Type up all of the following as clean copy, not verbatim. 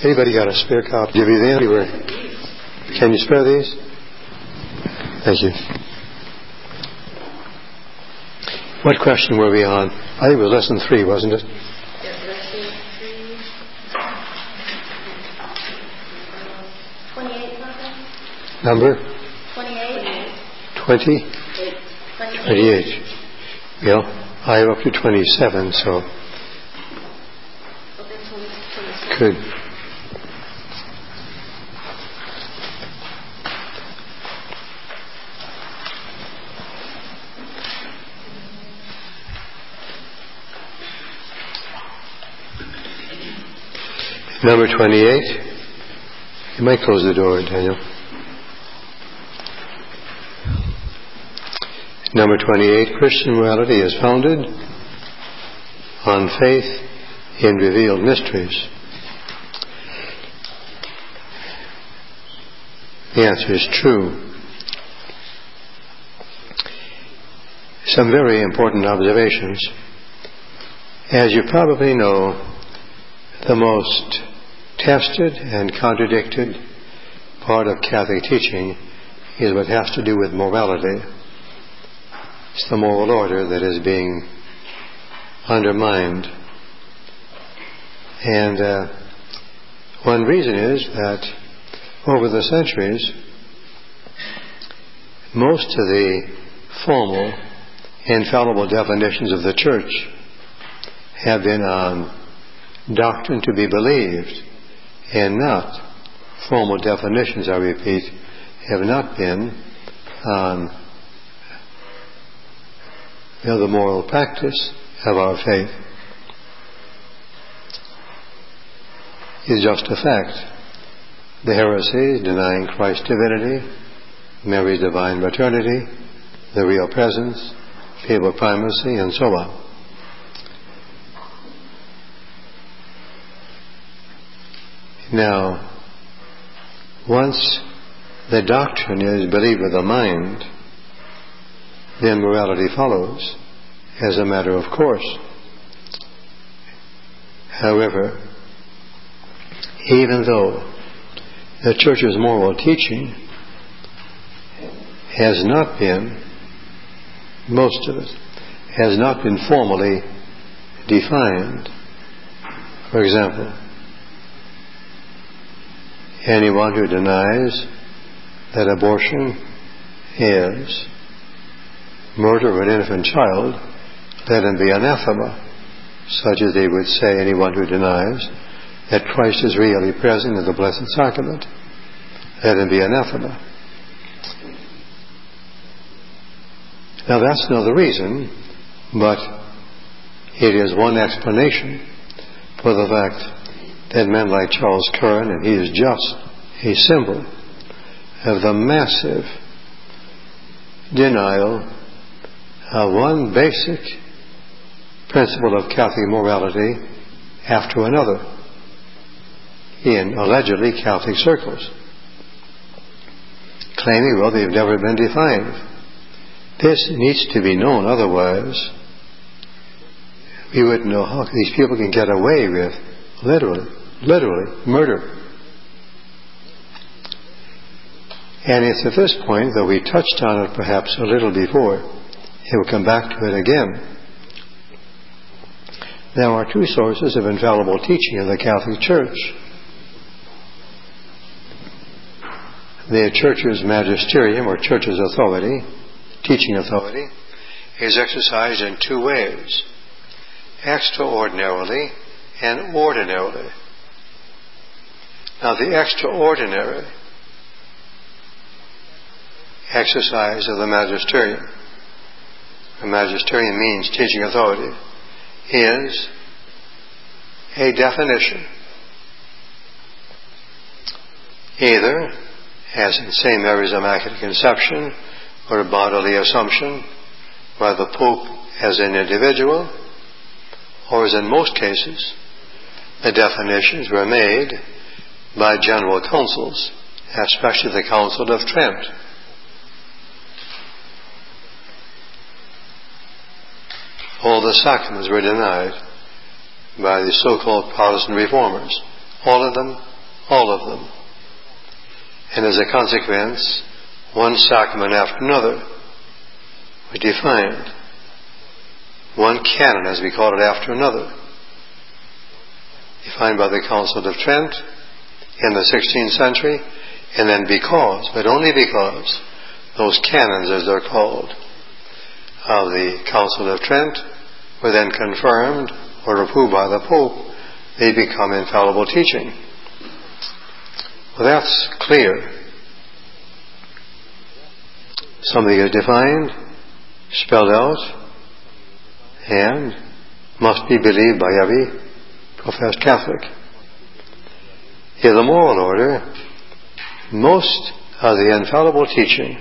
Anybody got a spare copy? Give you the anywhere. Can you spare these? Thank you. What question were we on? I think it was lesson 3, wasn't it? Yes, lesson 3. 28 something? Number? 28. 20? 28. Well, I am up to 27, so could. Number 28. You might close the door, Daniel. Number 28. Christian morality is founded on faith in revealed mysteries. The answer is true. Some very important observations. As you probably know, the most tested and contradicted part of Catholic teaching is what has to do with morality. It's the moral order that is being undermined. And one reason is that over the centuries, most of the formal, infallible definitions of the Church have been on doctrine to be believed, and not formal definitions, I repeat, have not been on the moral practice of our faith. It's just a fact. The heresies denying Christ's divinity, Mary's divine maternity, the real presence, papal primacy, and so on. Now, once the doctrine is believed with the mind, then morality follows as a matter of course. However, even though the Church's moral teaching has not been, most of it, has not been formally defined. For example, anyone who denies that abortion is murder of an infant child, let him be anathema, such as they would say anyone who denies that Christ is really present in the Blessed Sacrament, let him be anathema. Now that's not the reason, but it is one explanation for the fact that men like Charles Curran, and he is just a symbol of the massive denial of one basic principle of Catholic morality after another in allegedly Catholic circles, claiming, well, they've never been defined. This needs to be known, otherwise we wouldn't know how these people can get away with literally murder. And it's at this point, though we touched on it perhaps a little before, and we'll come back to it again. There are two sources of infallible teaching in the Catholic Church. The Church's magisterium, or Church's authority, teaching authority, is exercised in two ways: extraordinarily and ordinarily. Now, the extraordinary exercise of the magisterium means teaching authority, is a definition, either as in St. Mary's Immaculate Conception or a bodily assumption by the Pope as an individual, or as in most cases, the definitions were made by general councils, especially the Council of Trent. All the sacraments were denied by the so-called Protestant reformers. All of them all of them. And as a consequence, one sacrament after another was defined. One canon, as we call it, after another, defined by the Council of Trent in the 16th century, and then because, but only because, those canons, as they're called, of the Council of Trent were then confirmed or approved by the Pope, they become infallible teaching. Well, that's clear. Something is defined, spelled out, and must be believed by every professed Catholic. In the moral order, most of the infallible teaching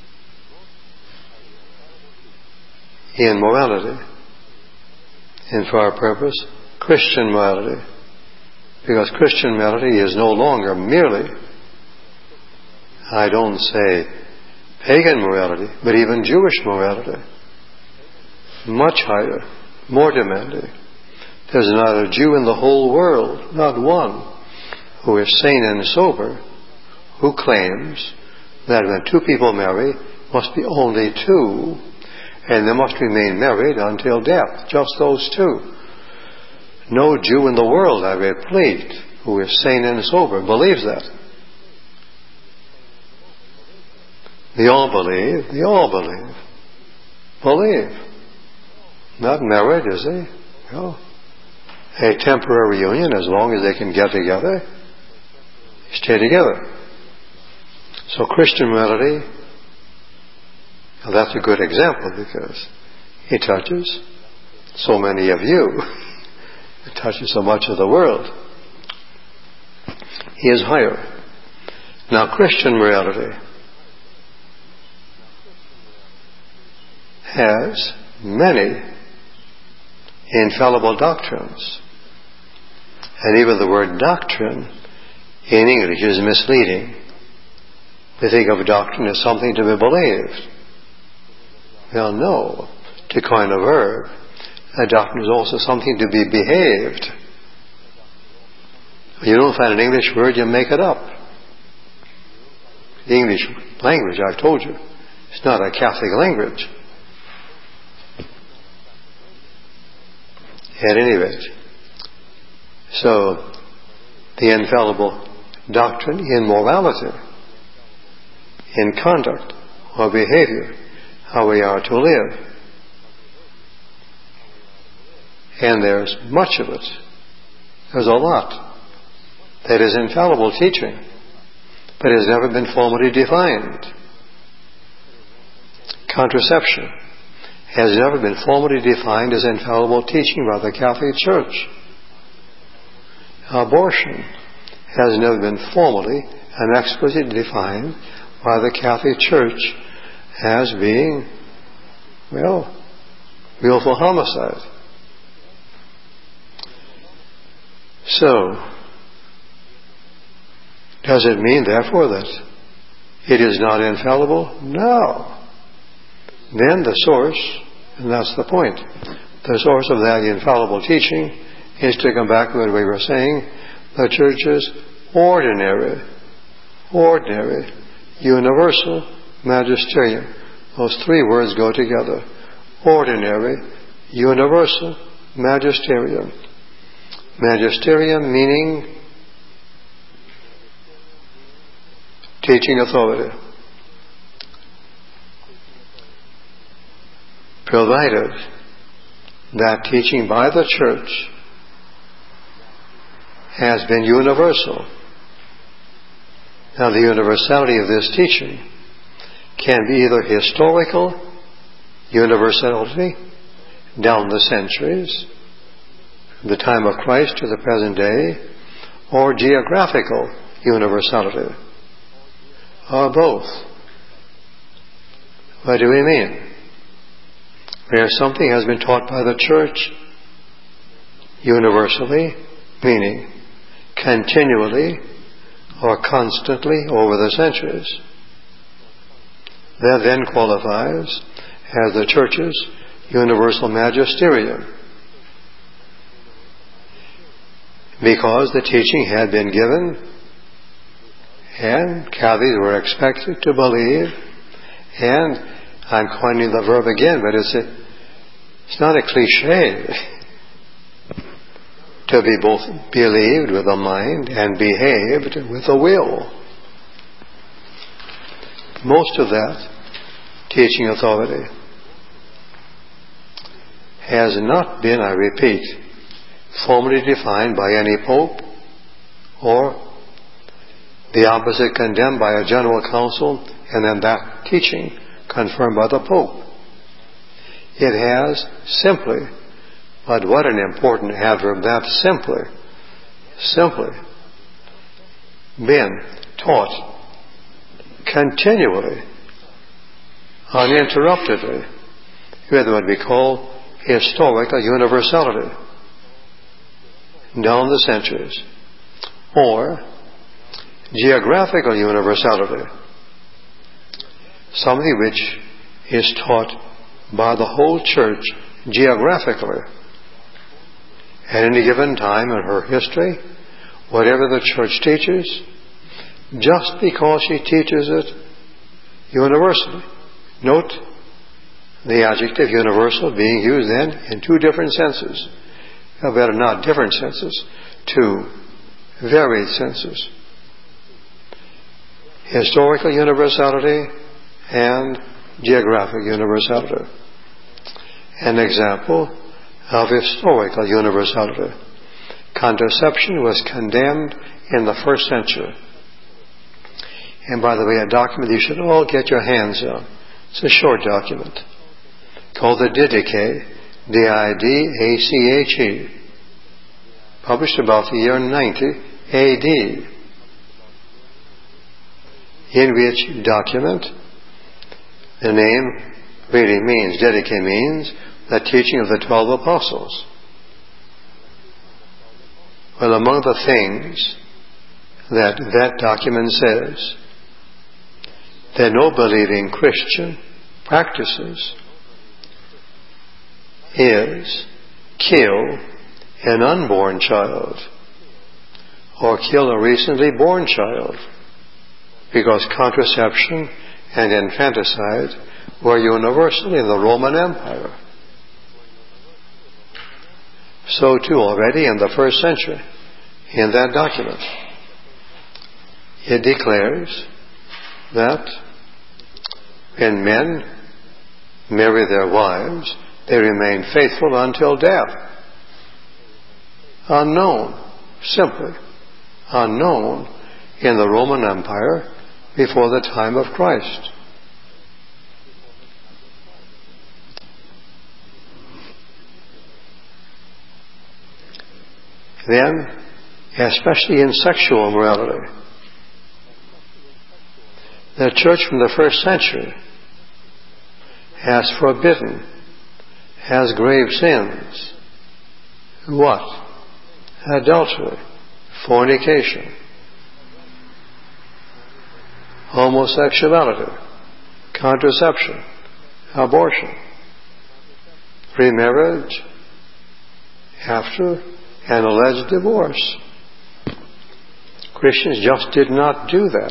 in morality, and for our purpose, Christian morality, because Christian morality is no longer merely, I don't say pagan morality, but even Jewish morality. Much higher, more demanding. There's not a Jew in the whole world, not one, who is sane and sober, who claims that when two people marry, must be only two, and they must remain married until death, just those two. No Jew in the world, I repeat, who is sane and sober, believes that. They all believe. Not married, is he? No. A temporary union, as long as they can get together, stay together. So Christian morality, well, that's a good example because it touches so many of you. It touches so much of the world. He is higher. Now, Christian morality has many infallible doctrines. And even the word doctrine in English is misleading. We think of doctrine as something to be believed. Well, no. To coin a verb, a doctrine is also something to be behaved. You don't find an English word, you make it up. The English language, I've told you, it's not a Catholic language. At any rate, so the infallible doctrine in morality, in conduct or behavior, how we are to live. And there's much of it. There's a lot that is infallible teaching, but has never been formally defined. Contraception has never been formally defined as infallible teaching by the Catholic Church. Abortion has never been formally and explicitly defined by the Catholic Church as being, well, willful homicide. So, does it mean, therefore, that it is not infallible? No. Then the source, and that's the point, the source of that infallible teaching is to come back to what we were saying, the Church's ordinary, universal magisterium. Those three words go together. Ordinary, universal magisterium. Magisterium meaning teaching authority. Provided that teaching by the Church has been universal. Now, the universality of this teaching can be either historical universality down the centuries, from the time of Christ to the present day, or geographical universality, or both. What do we mean? Where something has been taught by the Church universally, meaning continually or constantly over the centuries, that then qualifies as the Church's universal magisterium, because the teaching had been given And Catholics were expected to believe, and I'm coining the verb again, but it's not a cliche to be both believed with the mind and behaved with the will. Most of that teaching authority has not been, I repeat, formally defined by any pope or the opposite condemned by a general council and then that teaching confirmed by the pope. It has simply, but what an important adverb, that simply been taught continually, uninterruptedly, with what we call historical universality down the centuries, or geographical universality, something which is taught by the whole church geographically. At any given time in her history, whatever the church teaches, just because she teaches it universally. Note the adjective universal being used then in two different senses. Or better, not different senses, two varied senses. Historical universality and geographic universality. An example of historical universality. Contraception was condemned in the first century. And by the way, a document you should all get your hands on. It's a short document called the Didache, Didache, published about the year 90 AD, in which document the name really means, Didache means, the teaching of the 12 apostles. Well, among the things that document says that no believing Christian practices is kill an unborn child or kill a recently born child, because contraception and infanticide were universal in the Roman Empire. So too already in the first century, in that document, it declares that when men marry their wives, they remain faithful until death. Unknown, simply unknown in the Roman Empire before the time of Christ. Then, especially in sexual morality, the church from the first century has forbidden, has grave sins. What? Adultery, fornication, homosexuality, contraception, abortion, remarriage after an alleged divorce. Christians just did not do that.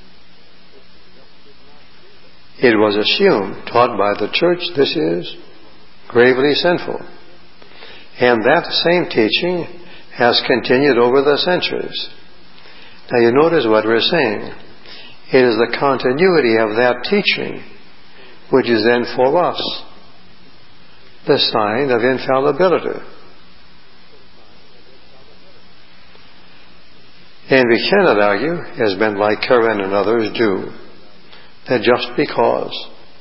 It was assumed, taught by the church, this is gravely sinful. And that same teaching has continued over the centuries. Now you notice what we're saying. It is the continuity of that teaching which is then for us the sign of infallibility. And we cannot argue, as men like Curran and others do, that just because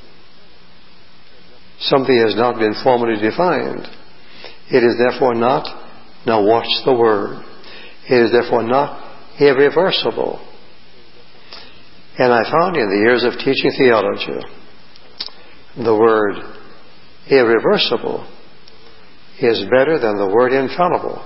something has not been formally defined, it is therefore not, now watch the word, it is therefore not irreversible. And I found in the years of teaching theology, the word irreversible is better than the word infallible.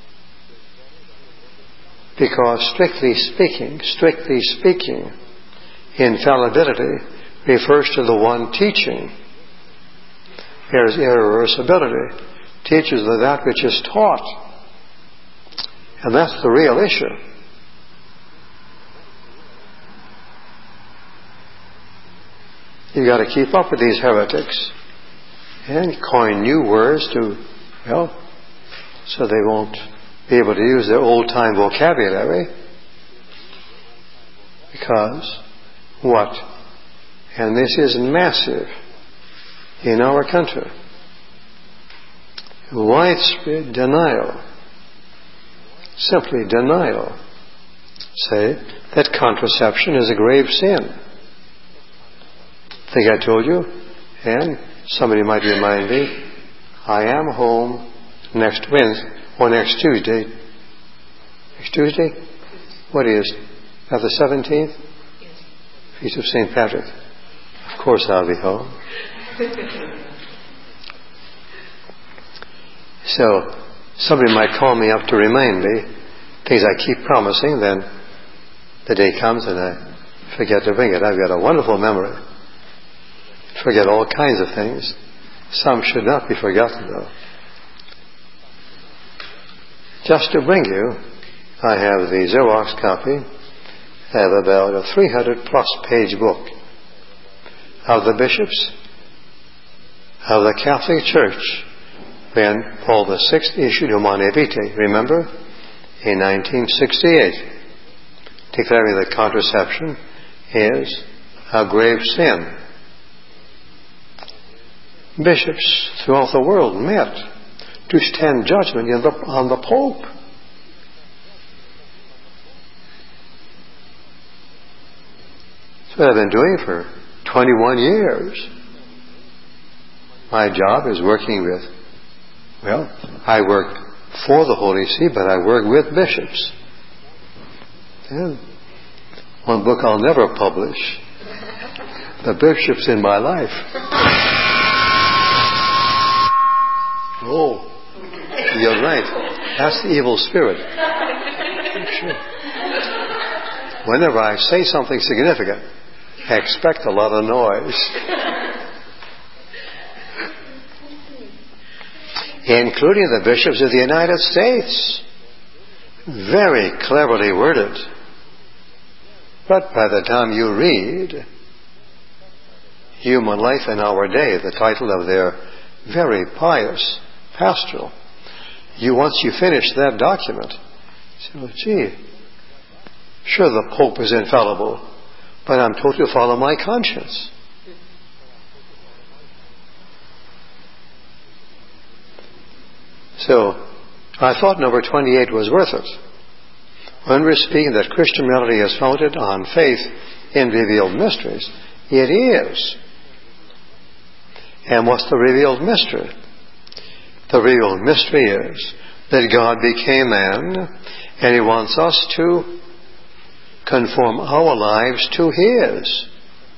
Because strictly speaking, infallibility refers to the one teaching, whereas irreversibility teaches that which is taught. And that's the real issue. You've got to keep up with these heretics and coin new words so they won't be able to use their old-time vocabulary. Because what? And this is massive in our country. Widespread denial. Simply denial. Say that contraception is a grave sin. I think I told you, and somebody might remind me, I am home next Wednesday, or next Tuesday. Next Tuesday? What is? At the 17th? Feast of St. Patrick. Of course I'll be home. So, somebody might call me up to remind me things I keep promising, then the day comes and I forget to bring it. I've got a wonderful memory. Forget all kinds of things. Some should not be forgotten, though. Just to bring you, I have the Xerox copy of about a 300-plus page book of the bishops of the Catholic Church when Paul VI issued Humanae Vitae, remember? In 1968, declaring that contraception is a grave sin. Bishops throughout the world met to stand judgment on the Pope. That's what I've been doing for 21 years. My job is working with, I work for the Holy See, but I work with bishops. And one book I'll never publish, the bishops in my life. Oh, you're right. That's the evil spirit. Sure. Whenever I say something significant, I expect a lot of noise. Including the bishops of the United States. Very cleverly worded. But by the time you read Human Life in Our Day, the title of their very pious pastoral, once you finish that document, you say, well, gee, sure the Pope is infallible, but I'm told to follow my conscience. So, I thought number 28 was worth it. When we're speaking that Christian morality is founded on faith in revealed mysteries, it is. And what's the revealed mystery? The revealed mystery is that God became man, and He wants us to conform our lives to His.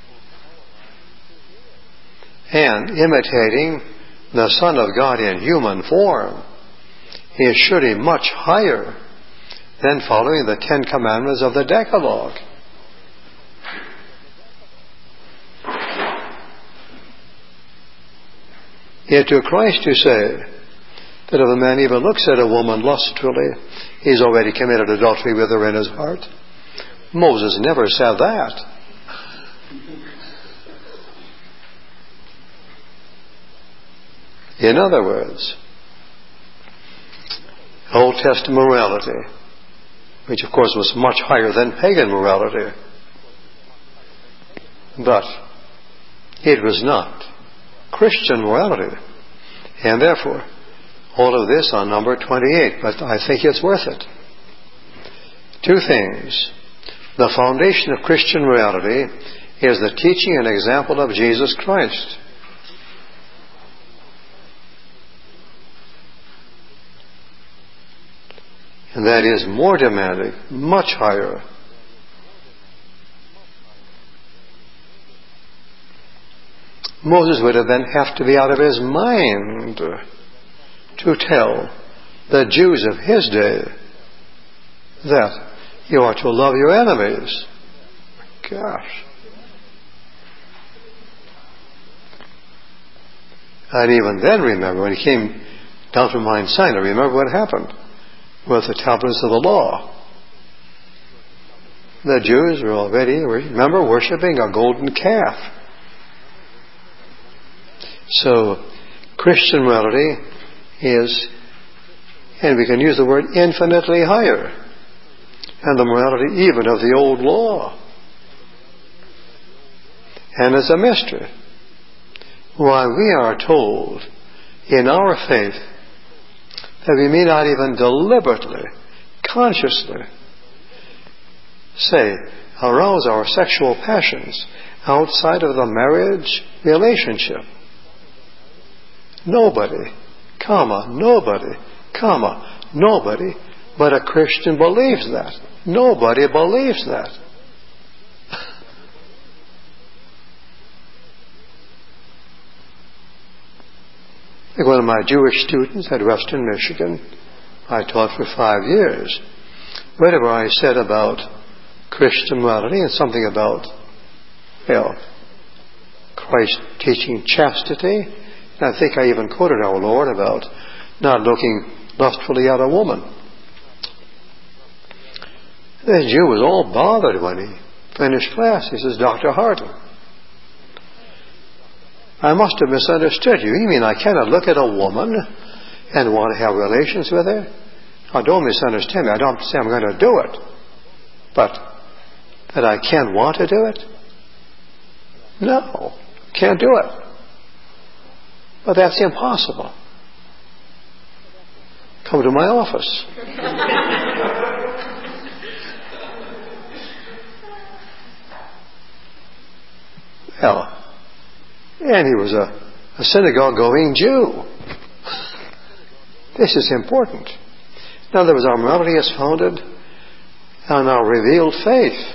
And imitating the Son of God in human form is surely much higher than following the 10 Commandments of the Decalogue. Yet to Christ you say that if a man even looks at a woman lustfully, he's already committed adultery with her in his heart. Moses never said that. In other words, Old Testament morality, which of course was much higher than pagan morality, but it was not Christian morality. And therefore, all of this on number 28, but I think it's worth it. Two things. The foundation of Christian morality is the teaching and example of Jesus Christ. And that is more demanding, much higher. Moses would have to be out of his mind to tell the Jews of his day that you are to love your enemies. Gosh. And even then, remember, when he came down from Mount Sinai, remember what happened with the tablets of the law. The Jews were already, remember, worshipping a golden calf. So, Christian morality is, and we can use the word, infinitely higher than the morality even of the old law. And it's a mystery why we are told in our faith that we may not even deliberately, consciously say, arouse our sexual passions outside of the marriage relationship. Nobody but a Christian believes that. Nobody believes that. Like one of my Jewish students at Western Michigan, I taught for 5 years. Whatever I said about Christian morality and something about, Christ teaching chastity, and I think I even quoted our Lord about not looking lustfully at a woman. The Jew was all bothered when he finished class. He says, Dr. Harden, I must have misunderstood you. You mean I cannot look at a woman and want to have relations with her? Now, don't misunderstand me. I don't say I'm going to do it. But that I can want to do it? No, can't do it. But that's impossible. Come to my office. Well, and he was a synagogue-going Jew. This is important. In other words, our morality is founded on our revealed faith.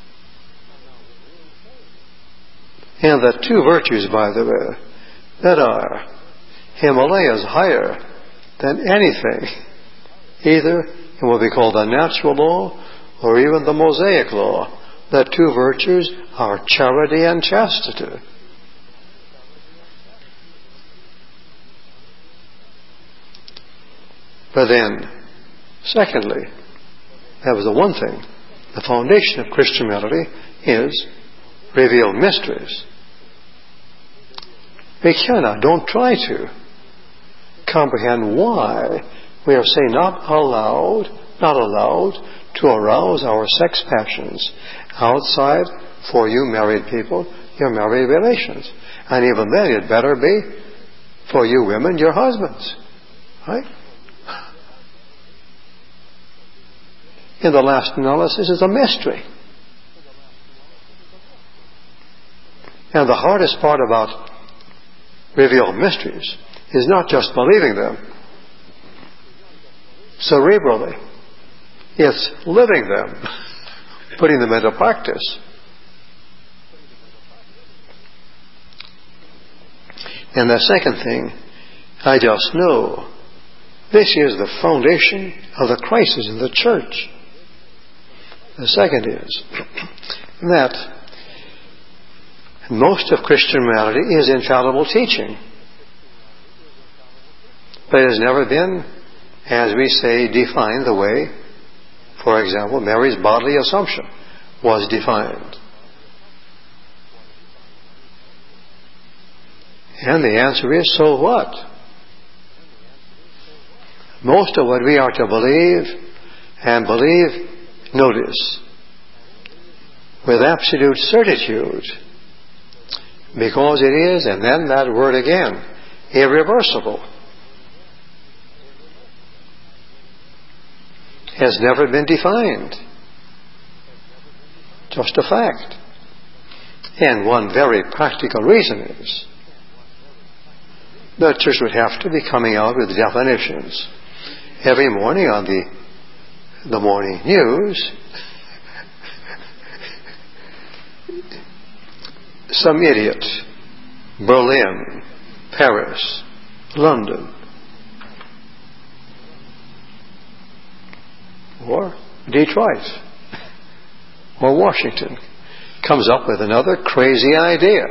And the two virtues, by the way, that are Himalayas higher than anything, either in what we call the natural law or even the Mosaic law. The two virtues are charity and chastity. But then, secondly, that was the one thing. The foundation of Christian morality is revealed mysteries. We cannot, don't try to comprehend why we are, say, not allowed to arouse our sex passions outside, for you married people, your married relations. And even then, it better be for you women, your husbands. Right? In the last analysis, is a mystery. And the hardest part about revealed mysteries is not just believing them cerebrally. It's living them, putting them into practice. And the second thing, I just know this is the foundation of the crisis in the church. The second is that most of Christian morality is infallible teaching. But it has never been, as we say, defined the way, for example, Mary's bodily assumption was defined. And the answer is, so what? Most of what we are to believe, and believe, notice, with absolute certitude, because it is, and then that word again, irreversible, has never been defined. Just a fact. And one very practical reason is the church would have to be coming out with definitions every morning on the morning news. Some idiot, Berlin, Paris, London, or Detroit, or Washington, comes up with another crazy idea.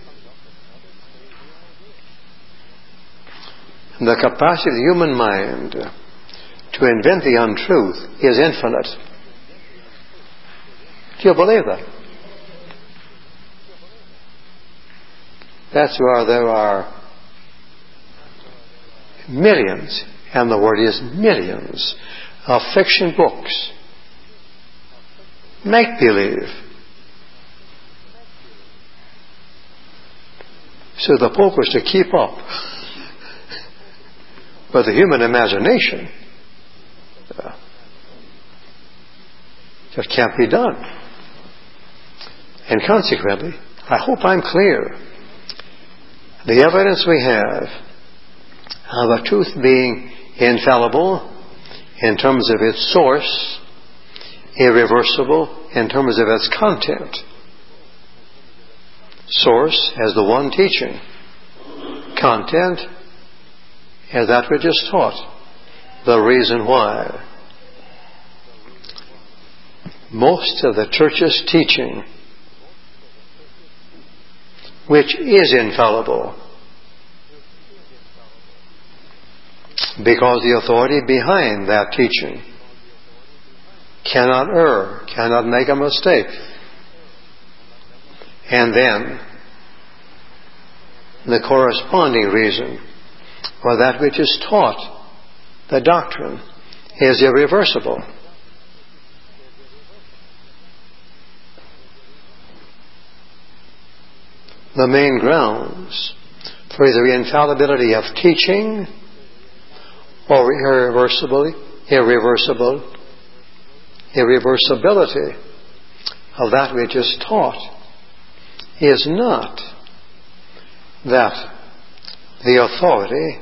And the capacity of the human mind to invent the untruth is infinite. Do you believe that? That's why there are millions, and the word is millions, of fiction books, make-believe. So the Pope was to keep up with the human imagination. That can't be done. And consequently, I hope I'm clear. The evidence we have of a truth being infallible in terms of its source, irreversible in terms of its content. Source as the one teaching. Content as that which is taught. The reason why. Most of the Church's teaching, which is infallible, because the authority behind that teaching cannot err, cannot make a mistake. And then, the corresponding reason for that which is taught, the doctrine, is irreversible. The main grounds for either infallibility of teaching or irreversibility of that which is taught is not that the authority,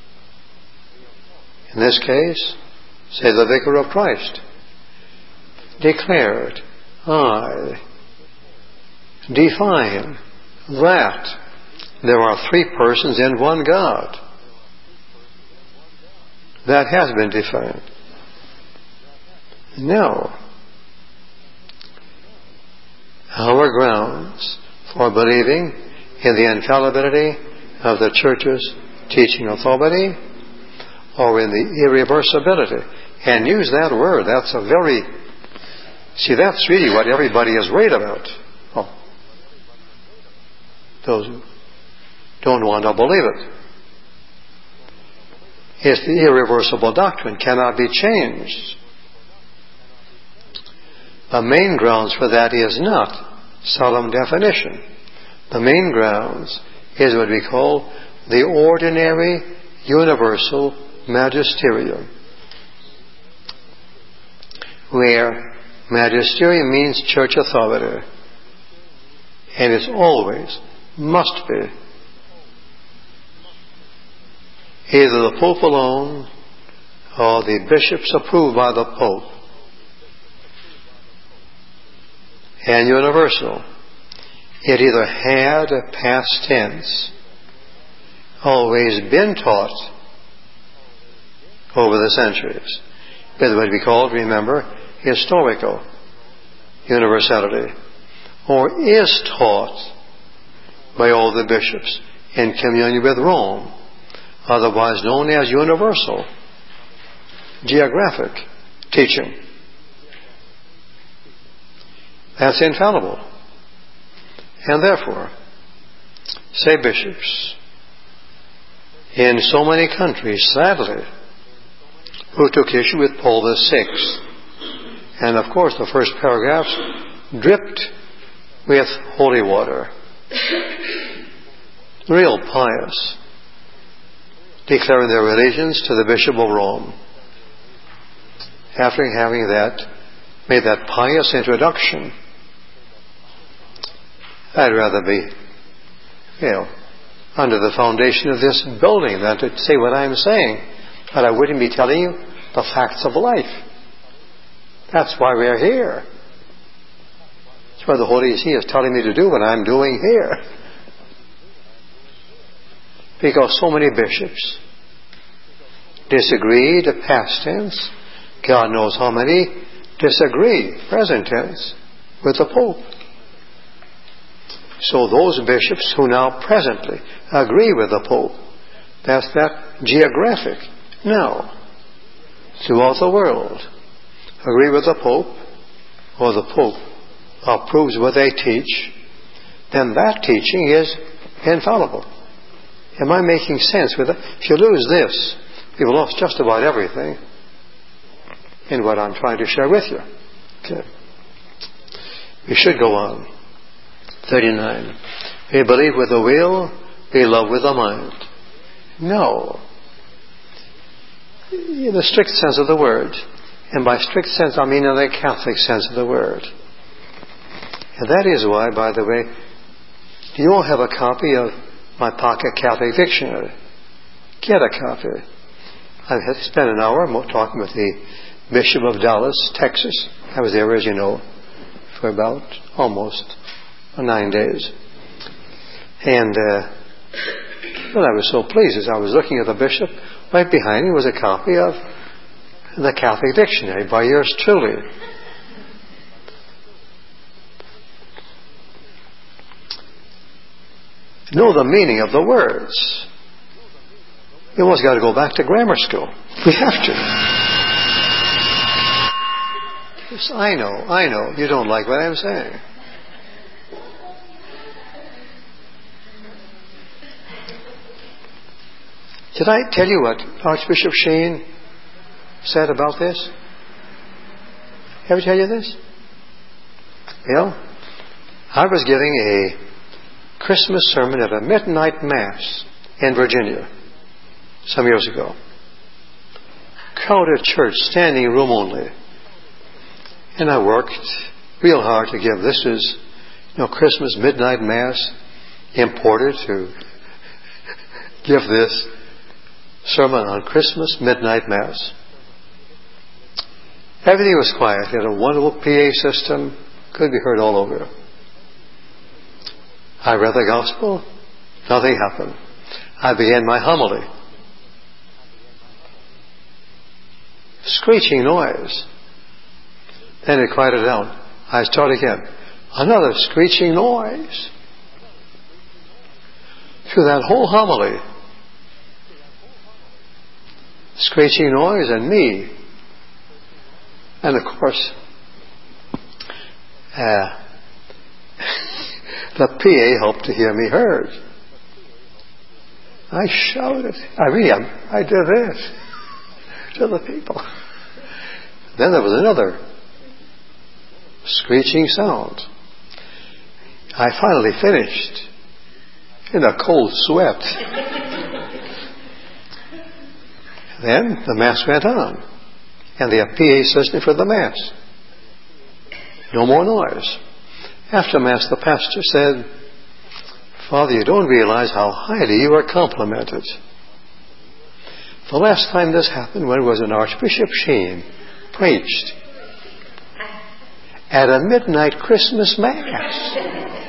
in this case, say the Vicar of Christ, declared, I define that there are three persons in one God. That has been defined. No. Our grounds for believing in the infallibility of the Church's teaching authority or in the irreversibility. And use that word. That's that's really what everybody is worried about. Those who don't want to believe it. It's the irreversible doctrine, cannot be changed. The main grounds for that is not solemn definition. The main grounds is what we call the ordinary universal magisterium, where magisterium means church authority, and it's always must be either the Pope alone or the bishops approved by the Pope, and universal. It either had a past tense, always been taught over the centuries, with what we call, remember, historical universality, or is taught by all the bishops in communion with Rome, otherwise known as universal geographic teaching. That's infallible. And therefore, say bishops in so many countries, sadly, who took issue with Paul VI. And of course, the first paragraphs dripped with holy water. Real pious, declaring their allegiance to the Bishop of Rome. After having made that pious introduction, I'd rather be, under the foundation of this building than to say what I'm saying. But I wouldn't be telling you the facts of life. That's why we're here. That's why the Holy See is telling me to do what I'm doing here. Because so many bishops disagreed, past tense. God knows how many disagree, present tense, with the Pope. So those bishops who now presently agree with the Pope, that's that geographic. Now, throughout the world, agree with the Pope, or the Pope approves what they teach, then that teaching is infallible, Am I making sense with it? If you lose this, you've lost just about everything in what I'm trying to share with you. Okay. We should go on. 39. We believe with the will, we love with the mind. No. In the strict sense of the word. And by strict sense, I mean in the Catholic sense of the word. And that is why, by the way, you all have a copy of my Pocket Catholic Dictionary. Get a copy. I've had to spend an hour talking with the Bishop of Dallas, Texas. I was there, as you know, for about almost 9 days. And well, I was so pleased as I was looking at the bishop. Right behind him was a copy of the Catholic Dictionary by yours truly. Know the meaning of the words. You almost got to go back to grammar school. We have to. Yes, I know. You don't like what I'm saying. Did I tell you what Archbishop Sheen said about this? Ever tell you this? Well, I was giving a Christmas sermon at a midnight mass in Virginia some years ago. Crowded church, standing room only. And I worked real hard to give. This is, Christmas midnight mass, imported to give this sermon on Christmas midnight mass. Everything was quiet. He had a wonderful PA system. Could be heard all over. I read the gospel. Nothing happened. I began my homily. Screeching noise. Then it quieted down. I start again. Another screeching noise. Through that whole homily. Screeching noise and me. And of course, the PA hoped to hear me heard. I shouted. I did this to the people. Then there was another screeching sound. I finally finished in a cold sweat. Then the Mass went on. And the PA system for the Mass. No more noise. After Mass, the pastor said, Father, you don't realize how highly you are complimented. The last time this happened was when Archbishop Sheen preached at a midnight Christmas Mass.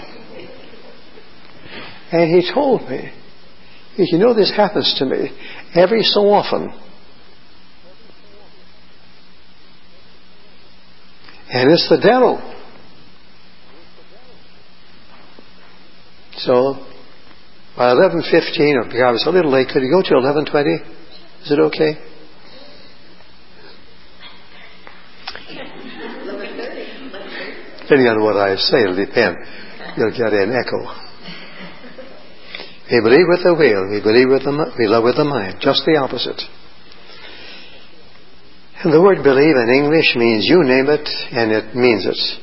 And he told me, this happens to me every so often. And it's the devil. So, by 11:15, or I was a little late, could you go to 11:20? Is it okay? Depending on what I say, it'll depend. You'll get an echo. We believe with the will, we love with the mind. Just the opposite. And the word believe in English means you name it, and it means it.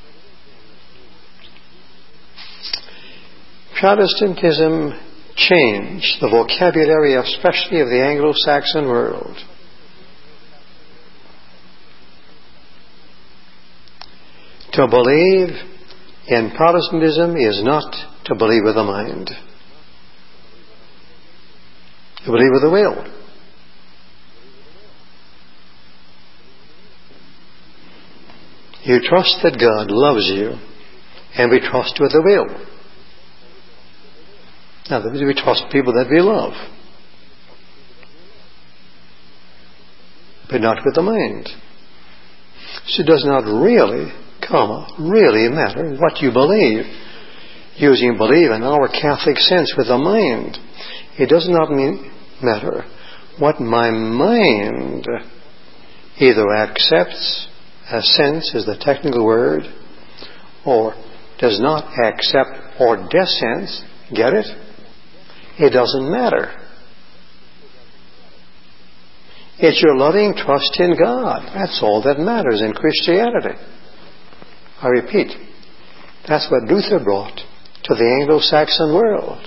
Protestantism changed the vocabulary, especially of the Anglo-Saxon world. To believe in Protestantism is not to believe with the mind. To believe with the will. You trust that God loves you, and we trust with the will. Now, we trust people that we love, but not with the mind. So it does not really matter what you believe. Using believe in our Catholic sense with the mind, it does not matter what my mind either accepts, assents is the technical word, or does not accept or dissents. Get it? It doesn't matter. It's your loving trust in God. That's all that matters in Christianity. I repeat, that's what Luther brought to the Anglo-Saxon world.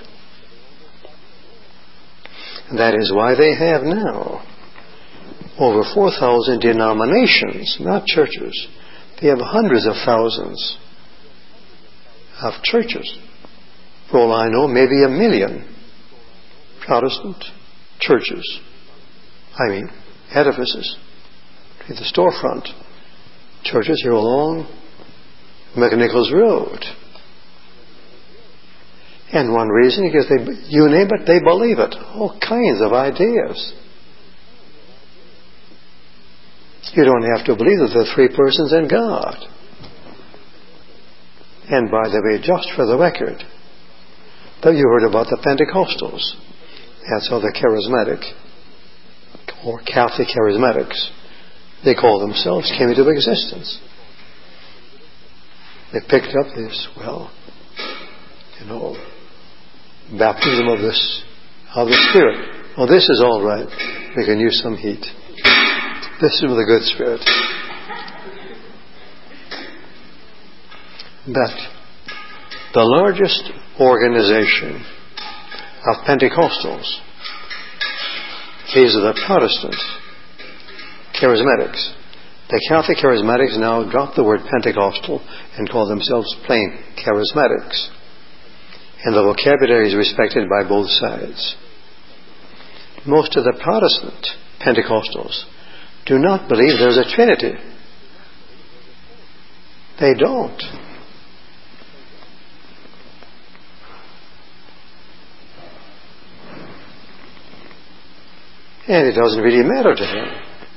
And that is why they have now over 4,000 denominations, not churches. They have hundreds of thousands of churches. For all I know, maybe 1 million Protestant churches. Edifices. To the storefront. Churches here along McNichols Road. And one reason is you name it, they believe it. All kinds of ideas. You don't have to believe that there are 3 persons in God. And by the way, just for the record, have you heard about the Pentecostals? That's how the charismatic or Catholic charismatics, they call themselves, came into existence. They picked up this, baptism of the Spirit. Oh, this is all right. We can use some heat. This is the good Spirit. But the largest organization of Pentecostals, these are the Protestant charismatics. The Catholic charismatics now drop the word Pentecostal and call themselves plain charismatics. And the vocabulary is respected by both sides. Most of the Protestant Pentecostals do not believe there's a Trinity. They don't. And it doesn't really matter to him.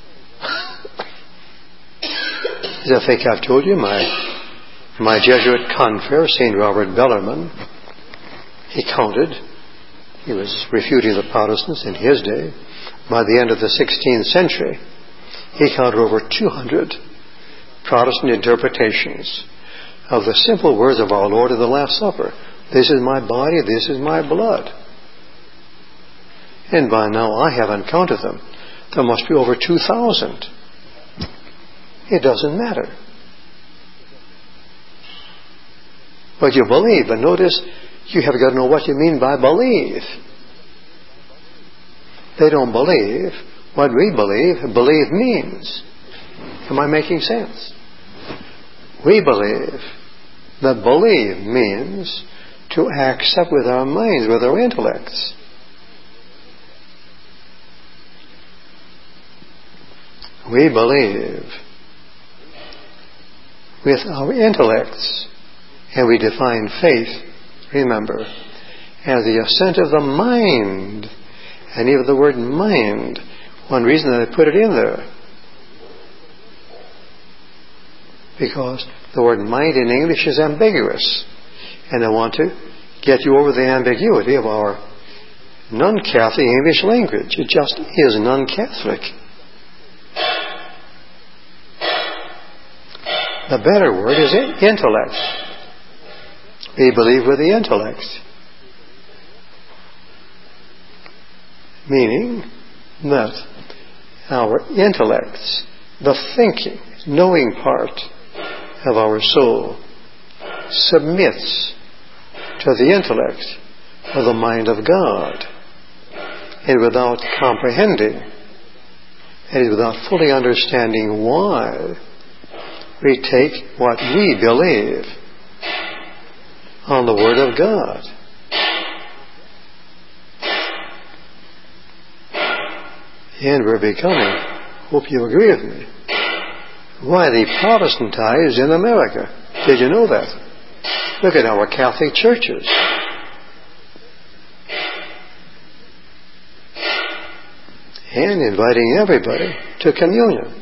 As I think I've told you, my Jesuit confrere, St. Robert Bellarmine, he was refuting the Protestants in his day. By the end of the 16th century, he counted over 200 Protestant interpretations of the simple words of our Lord at the Last Supper. This is my body, this is my blood. And by now I haven't counted them. There must be over 2,000. It doesn't matter. But you believe, but notice, you have got to know what you mean by believe. They don't believe what we believe. Believe means. Am I making sense? We believe that believe means to accept with our minds, with our intellects. We believe with our intellects, and we define faith, remember, as the assent of the mind. And even the word mind, one reason that I put it in there, because the word mind in English is ambiguous, and I want to get you over the ambiguity of our non-Catholic English language. It just is non-Catholic. The better word is intellect. We believe with the intellect. Meaning that our intellects, the thinking, knowing part of our soul, submits to the intellect of the mind of God. And without comprehending, and without fully understanding why, we take what we believe on the Word of God. And we're becoming, hope you agree with me, widely Protestantized in America. Did you know that? Look at our Catholic churches. And inviting everybody to communion.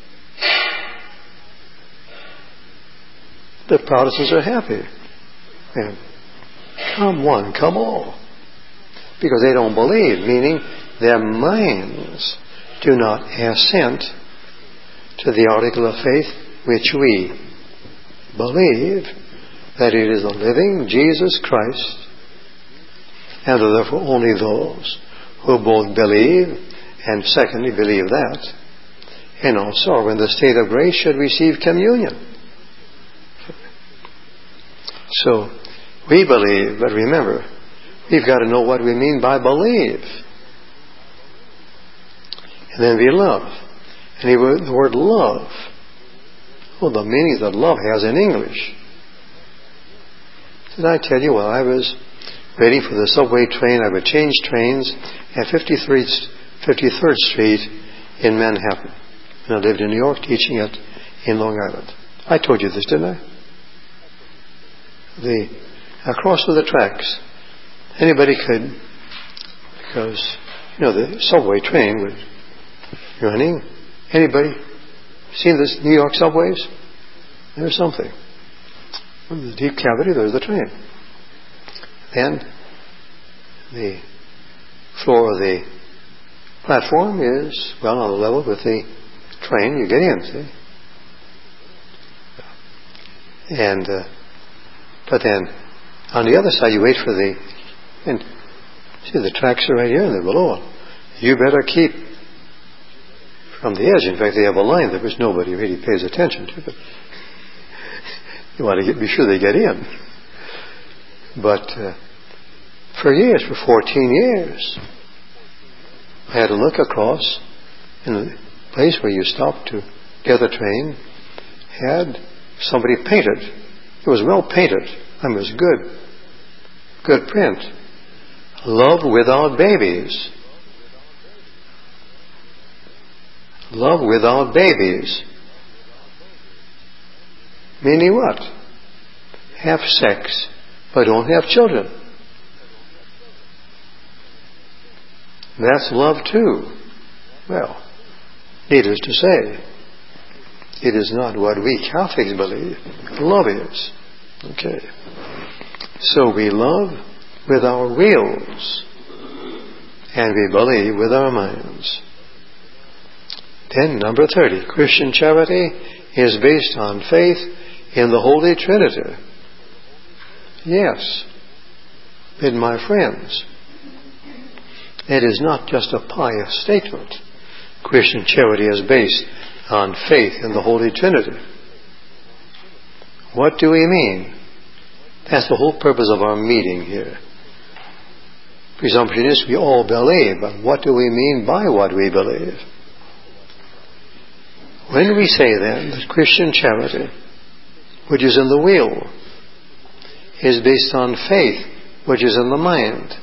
The Protestants are happy. And come one, come all. Because they don't believe, meaning their minds do not assent to the article of faith which we believe that it is the living Jesus Christ and are therefore only those who both believe and secondly believe that, and also are in the state of grace should receive communion. So, we believe, but remember, we've got to know what we mean by believe. And then we love. And the word love, the meaning that love has in English. Did I tell you, while I was waiting for the subway train, I would change trains at 53rd Street in Manhattan. And I lived in New York teaching it in Long Island. I told you this, didn't I? Across the tracks, anybody could, because, the subway train was running. Anybody seen this New York subways? There's something. In the deep cavity, there's the train. Then the floor of the platform is, on the level with the train. You get in, see? And, but then, on the other side, you wait for and see, the tracks are right here and they're below. You better keep from the edge. In fact, they have a line there which nobody really pays attention to, but you want to be sure they get in. But for 14 years, I had to look across, in the place where you stopped to get the train, had somebody painted. It was well painted. It was good print. Love without babies. Love without babies. Meaning what? Have sex, but don't have children. That's love too. Well, needless to say, it is not what we Catholics believe. Love is. Okay. So we love with our wills, and we believe with our minds. Then, number 30, Christian charity is based on faith in the Holy Trinity. Yes, but my friends, it is not just a pious statement. Christian charity is based on faith in the Holy Trinity. What do we mean? That's the whole purpose of our meeting here. Presumption is we all believe, but what do we mean by what we believe? When we say then that Christian charity, which is in the will, is based on faith, which is in the mind,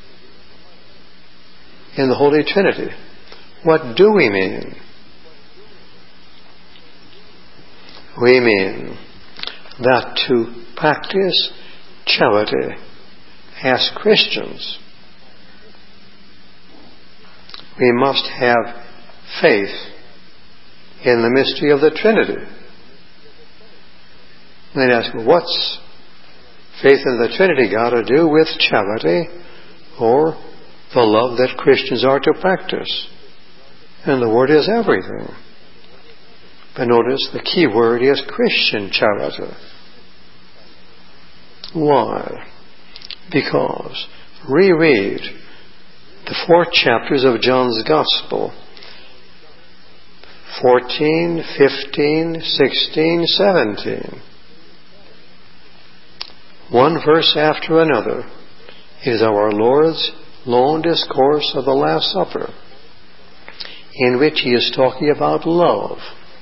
in the Holy Trinity, what do we mean? We mean that to practice charity as Christians, we must have faith in the mystery of the Trinity. And they'd ask, well, what's faith in the Trinity got to do with charity or the love that Christians are to practice? And the word is everything. But notice the key word is Christian charity. Why? Because reread the 4 chapters of John's Gospel. 14, 15, 16, 17. One verse after another is our Lord's long discourse of the Last Supper, in which He is talking about love.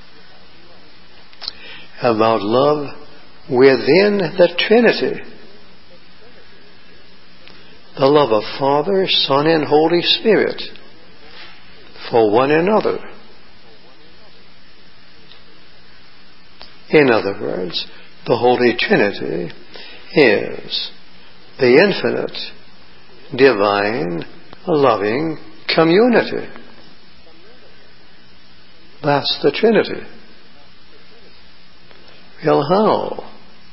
About love within the Trinity. The love of Father, Son, and Holy Spirit for one another. In other words, the Holy Trinity is the infinite, divine, loving community. That's the Trinity. Well, how?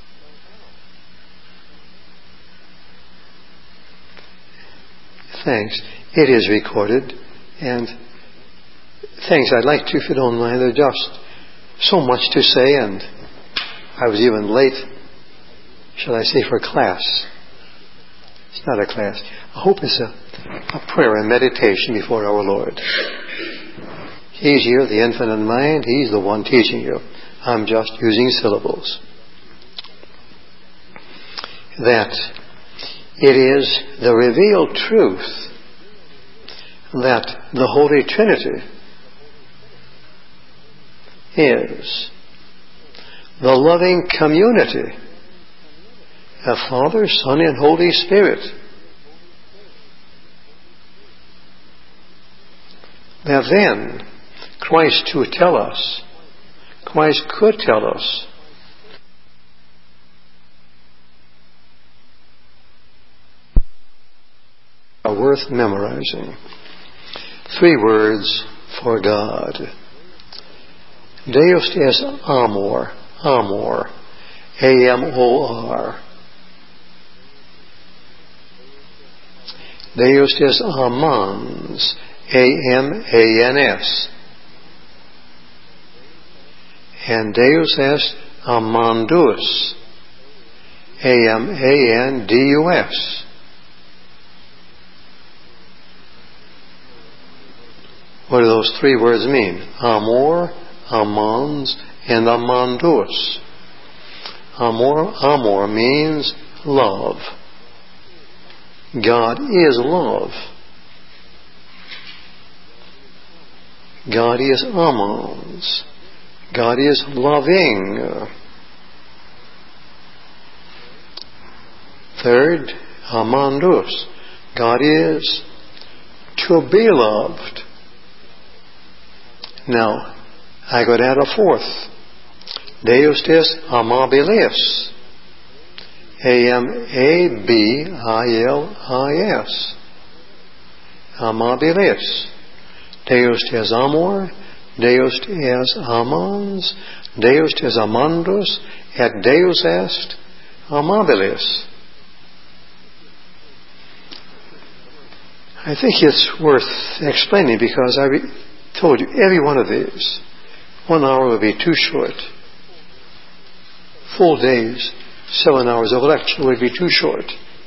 Thanks. It is recorded, and thanks. I'd like to, if you don't mind, there's just so much to say, and I was even late, shall I say, for class. It's not a class. Hope is a prayer and meditation before our Lord. He's here, the infinite mind. He's the one teaching you. I'm just using syllables. That it is the revealed truth that the Holy Trinity is the loving community of Father, Son, and Holy Spirit. That then Christ could tell us are worth memorizing. 3 words for God. Deus es amor, amor, A-M-O-R. Deus es amans, A-M-A-N-S. And Deus est amandus, A-M-A-N-D-U-S. What do those 3 words mean? Amor, amans, and amandus. Amor means love. God is love. God is amans. God is loving. Third, amandus. God is to be loved. Now, I could add a 4th. Deus es amabilis. A-M-A-B-I-L-I-S. Amabilis. Deus es amor. Deus es amans. Deus es amandus. Et Deus est amabilis. I think it's worth explaining because I told you every one of these, 1 hour would be too short. Full days, 7 hours of lecture would be too short.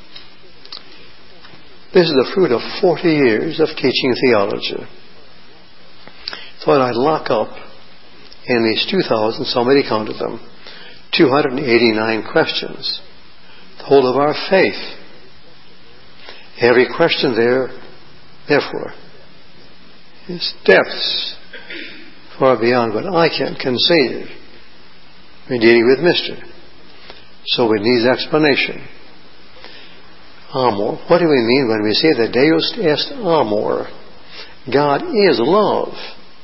This is the fruit of 40 years of teaching theology. Thought I'd lock up in these 2,000, somebody counted them, 289 questions. The whole of our faith. Every question there, therefore, is depths far beyond what I can conceive. We're dealing with mystery. So it needs explanation. Amor. What do we mean when we say that Deus est amor? God is love.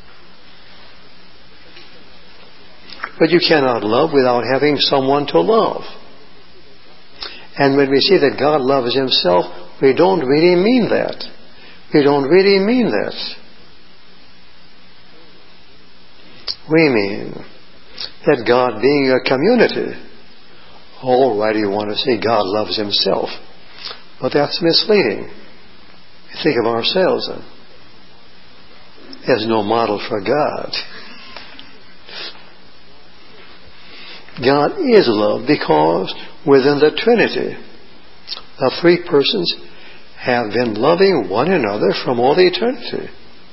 But you cannot love without having someone to love. And when we say that God loves Himself, we don't really mean that. We don't really mean that. We mean that God being a community, all right, you want to say God loves Himself, but that's misleading. Think of ourselves then. There's no model for God. God is love because within the Trinity, the 3 persons have been loving one another from all eternity.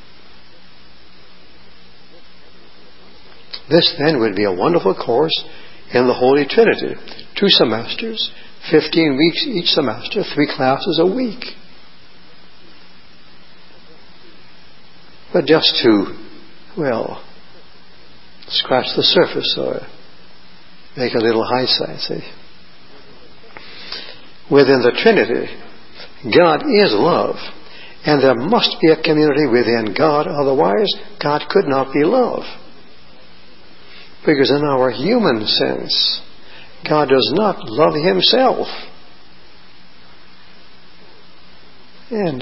This then would be a wonderful course in the Holy Trinity. 2 semesters, 15 weeks each semester, 3 classes a week. But just to, scratch the surface or make a little hindsight, see. Within the Trinity, God is love, and there must be a community within God, otherwise God could not be love. Because in our human sense, God does not love Himself. And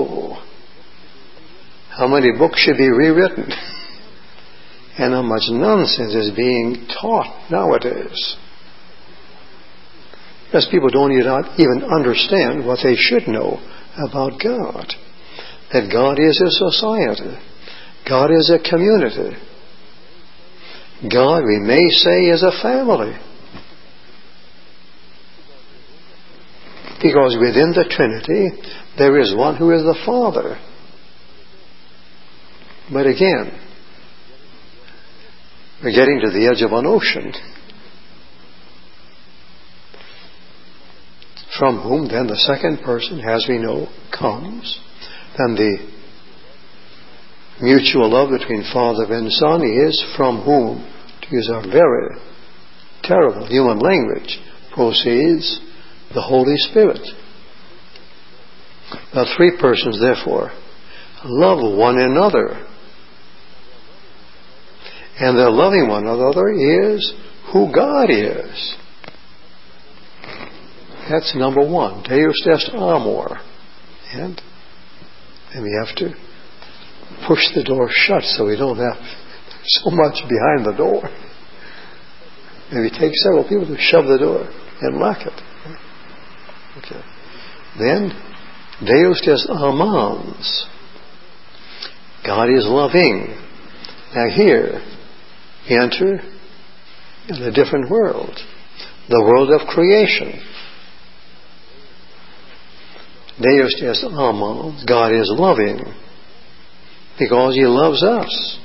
how many books should be rewritten? And how much nonsense is being taught nowadays. Because people don't even understand what they should know about God. That God is a society. God is a community. God, we may say, is a family. Because within the Trinity, there is one who is the Father. But again, we're getting to the edge of an ocean, from whom then the second person, as we know, comes. Then the mutual love between Father and Son is from whom, to use our very terrible human language, proceeds the Holy Spirit. The three persons, therefore, love one another. And their loving one another is who God is. That's number one. Deus est amor. And we have to push the door shut so we don't have so much behind the door. Maybe take several people to shove the door and lock it. Okay. Then, Deus est amans. God is loving. Now here, we enter in a different world. The world of creation. Deus est amans. God is loving because He loves us.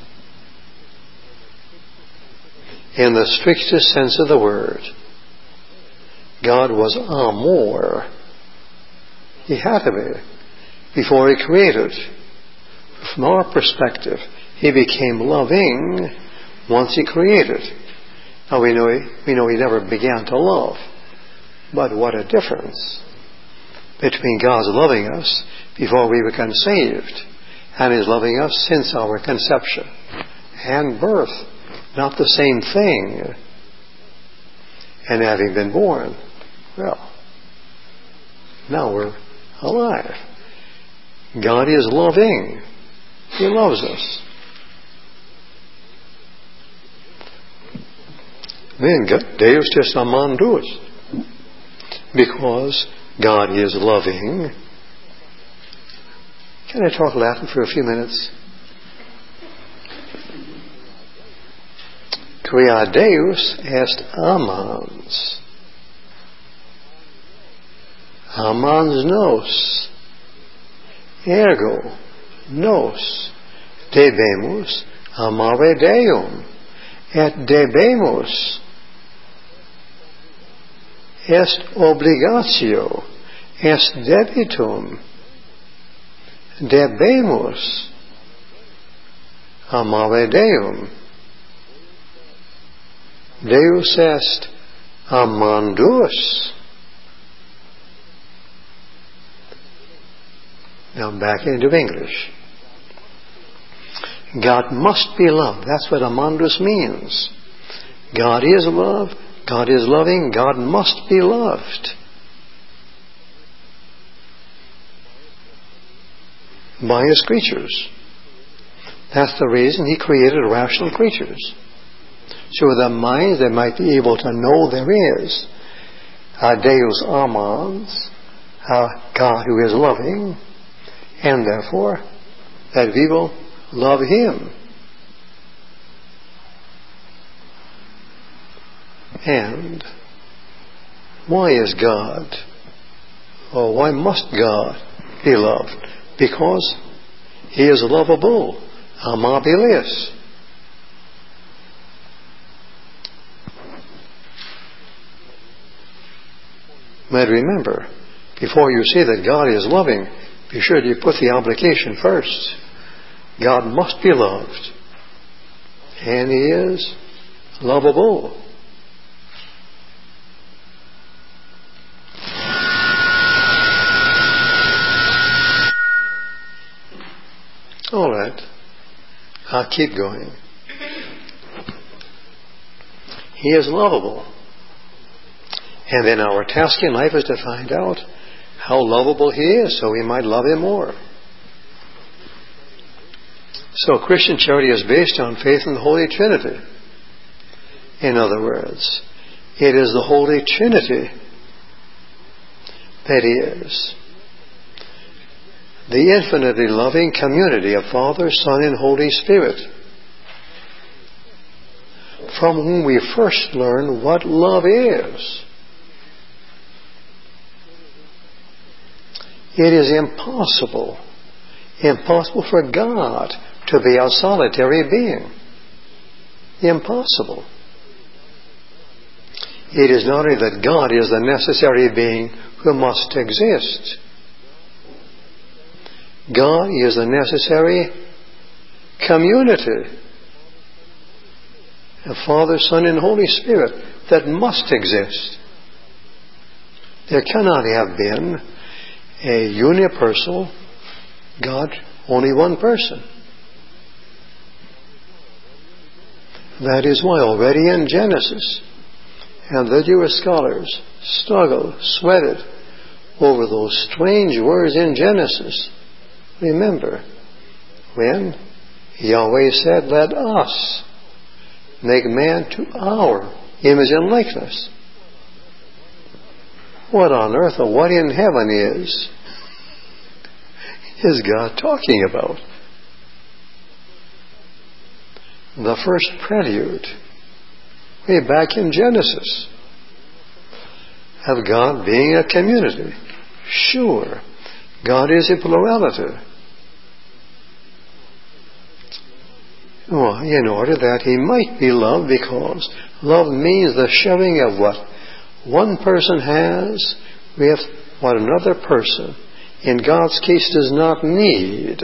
In the strictest sense of the word, God was amor. He had to be before He created. From our perspective, He became loving once He created. Now we know He never began to love. But what a difference between God's loving us before we become saved and His loving us since our conception and birth. Not the same thing. And having been born, well, now we're alive. God is loving. He loves us. Then Deus est amandus. Because God is loving. Can I talk Latin for a few minutes? Quia Deus est amans. Amans nos. Ergo nos debemus amare Deum. Et debemus est obligatio, est debitum. Debemus amare Deum. Deus est amandus. Now back into English. God must be loved. That's what amandus means. God is love. God is loving. God must be loved. By His creatures. That's the reason He created rational creatures. So with their minds they might be able to know there is a Deus amans, a God who is loving, and therefore that we will love Him. And why is God, or why must God be loved? Because He is lovable, amabilis. But remember, before you say that God is loving, be sure you put the obligation first. God must be loved. And He is lovable. All right. I'll keep going. He is lovable. And then our task in life is to find out how lovable He is so we might love Him more. So Christian charity is based on faith in the Holy Trinity. In other words, it is the Holy Trinity that is the infinitely loving community of Father, Son, and Holy Spirit, from whom we first learn what love is. It is impossible for God to be a solitary being. Impossible. It is not only that God is the necessary being who must exist. God is the necessary community. A Father, Son, and Holy Spirit that must exist. There cannot have been a unipersonal God, only one person. That is why already in Genesis, and the Jewish scholars struggled, sweated over those strange words in Genesis. Remember, when Yahweh said, "Let us make man to our image and likeness." What on earth or what in heaven is God talking about? The first prelude, way back in Genesis, of God being a community. Sure, God is a plurality. Well, in order that He might be loved, because love means the sharing of what one person has with what another person, in God's case, does not need,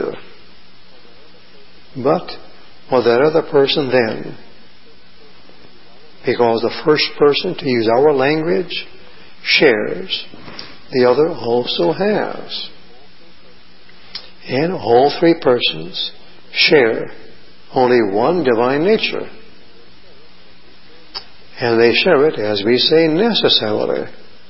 but what that other person then, because the first person, to use our language, shares, the other also has. And all three persons share only one divine nature. And they share it, as we say, necessarily.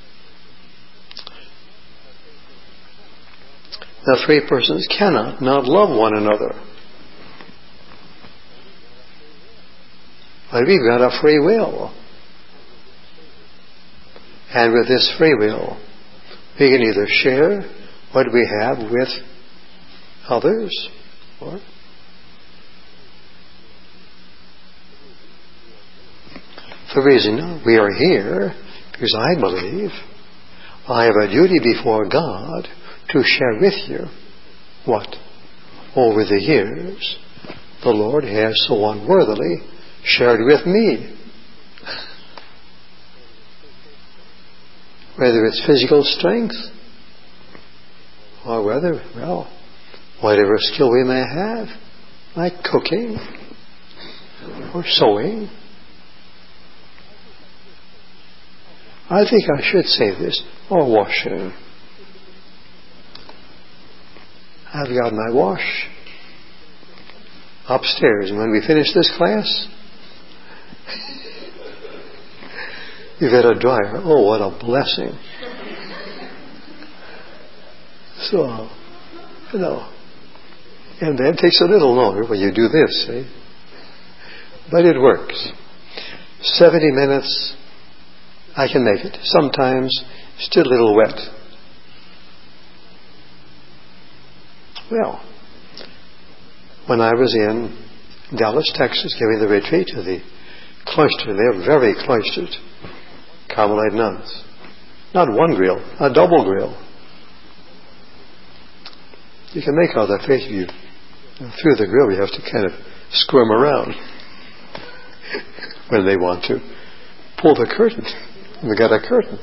The three persons cannot not love one another. But we've got a free will. And with this free will, we can either share what we have with others, or the reason we are here, because I believe I have a duty before God to share with you what, over the years, the Lord has so unworthily shared with me. Whether it's physical strength, or whether, well, whatever skill we may have, like cooking, or sewing. I think I should say this, or washing. I've got my wash upstairs, and when we finish this class, you've got a dryer. Oh, what a blessing. So, and that takes a little longer when you do this, see? But it works. 70 minutes, I can make it. Sometimes still a little wet. Well, when I was in Dallas, Texas, giving the retreat to the cloister, they're very cloistered Carmelite nuns. Not one grill, a double grill. You can make all that face view. Through the grill, you have to kind of squirm around when they want to pull the curtain. We got a curtain.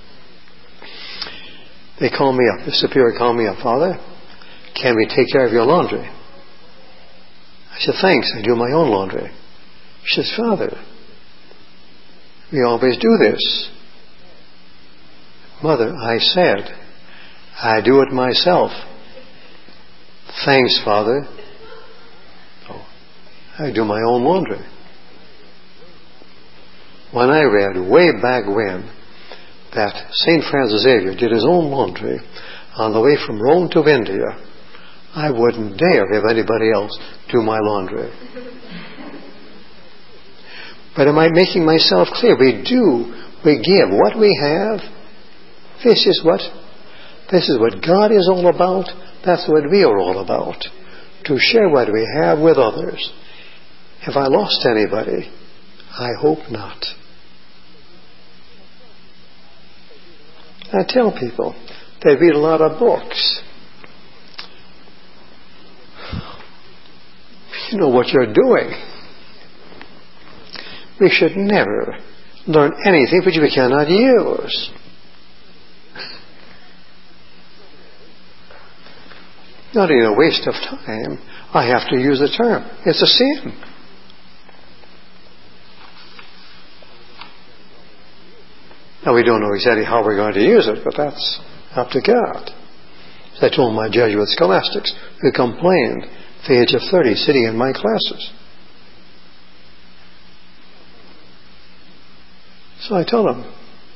They call me up. The superior called me up. "Father, can we take care of your laundry?" I said, "Thanks, I do my own laundry." She says, "Father, we always do this." "Mother," I said, "I do it myself." "Thanks, Father." "Oh, I do my own laundry." When I read way back when that St. Francis Xavier did his own laundry on the way from Rome to India, I wouldn't dare have anybody else do my laundry. But am I making myself clear? We give what we have. This is what God is all about. That's what we are all about. To share what we have with others. Have I lost anybody? I hope not. I tell people, They read a lot of books. You know what you're doing. We should never learn anything which we cannot use. Not in a waste of time. I have to use the term. It's a sin. Now we don't know exactly how we're going to use it, but that's up to God. As I told my Jesuit scholastics who complained at the age of 30 sitting in my classes. So I told them,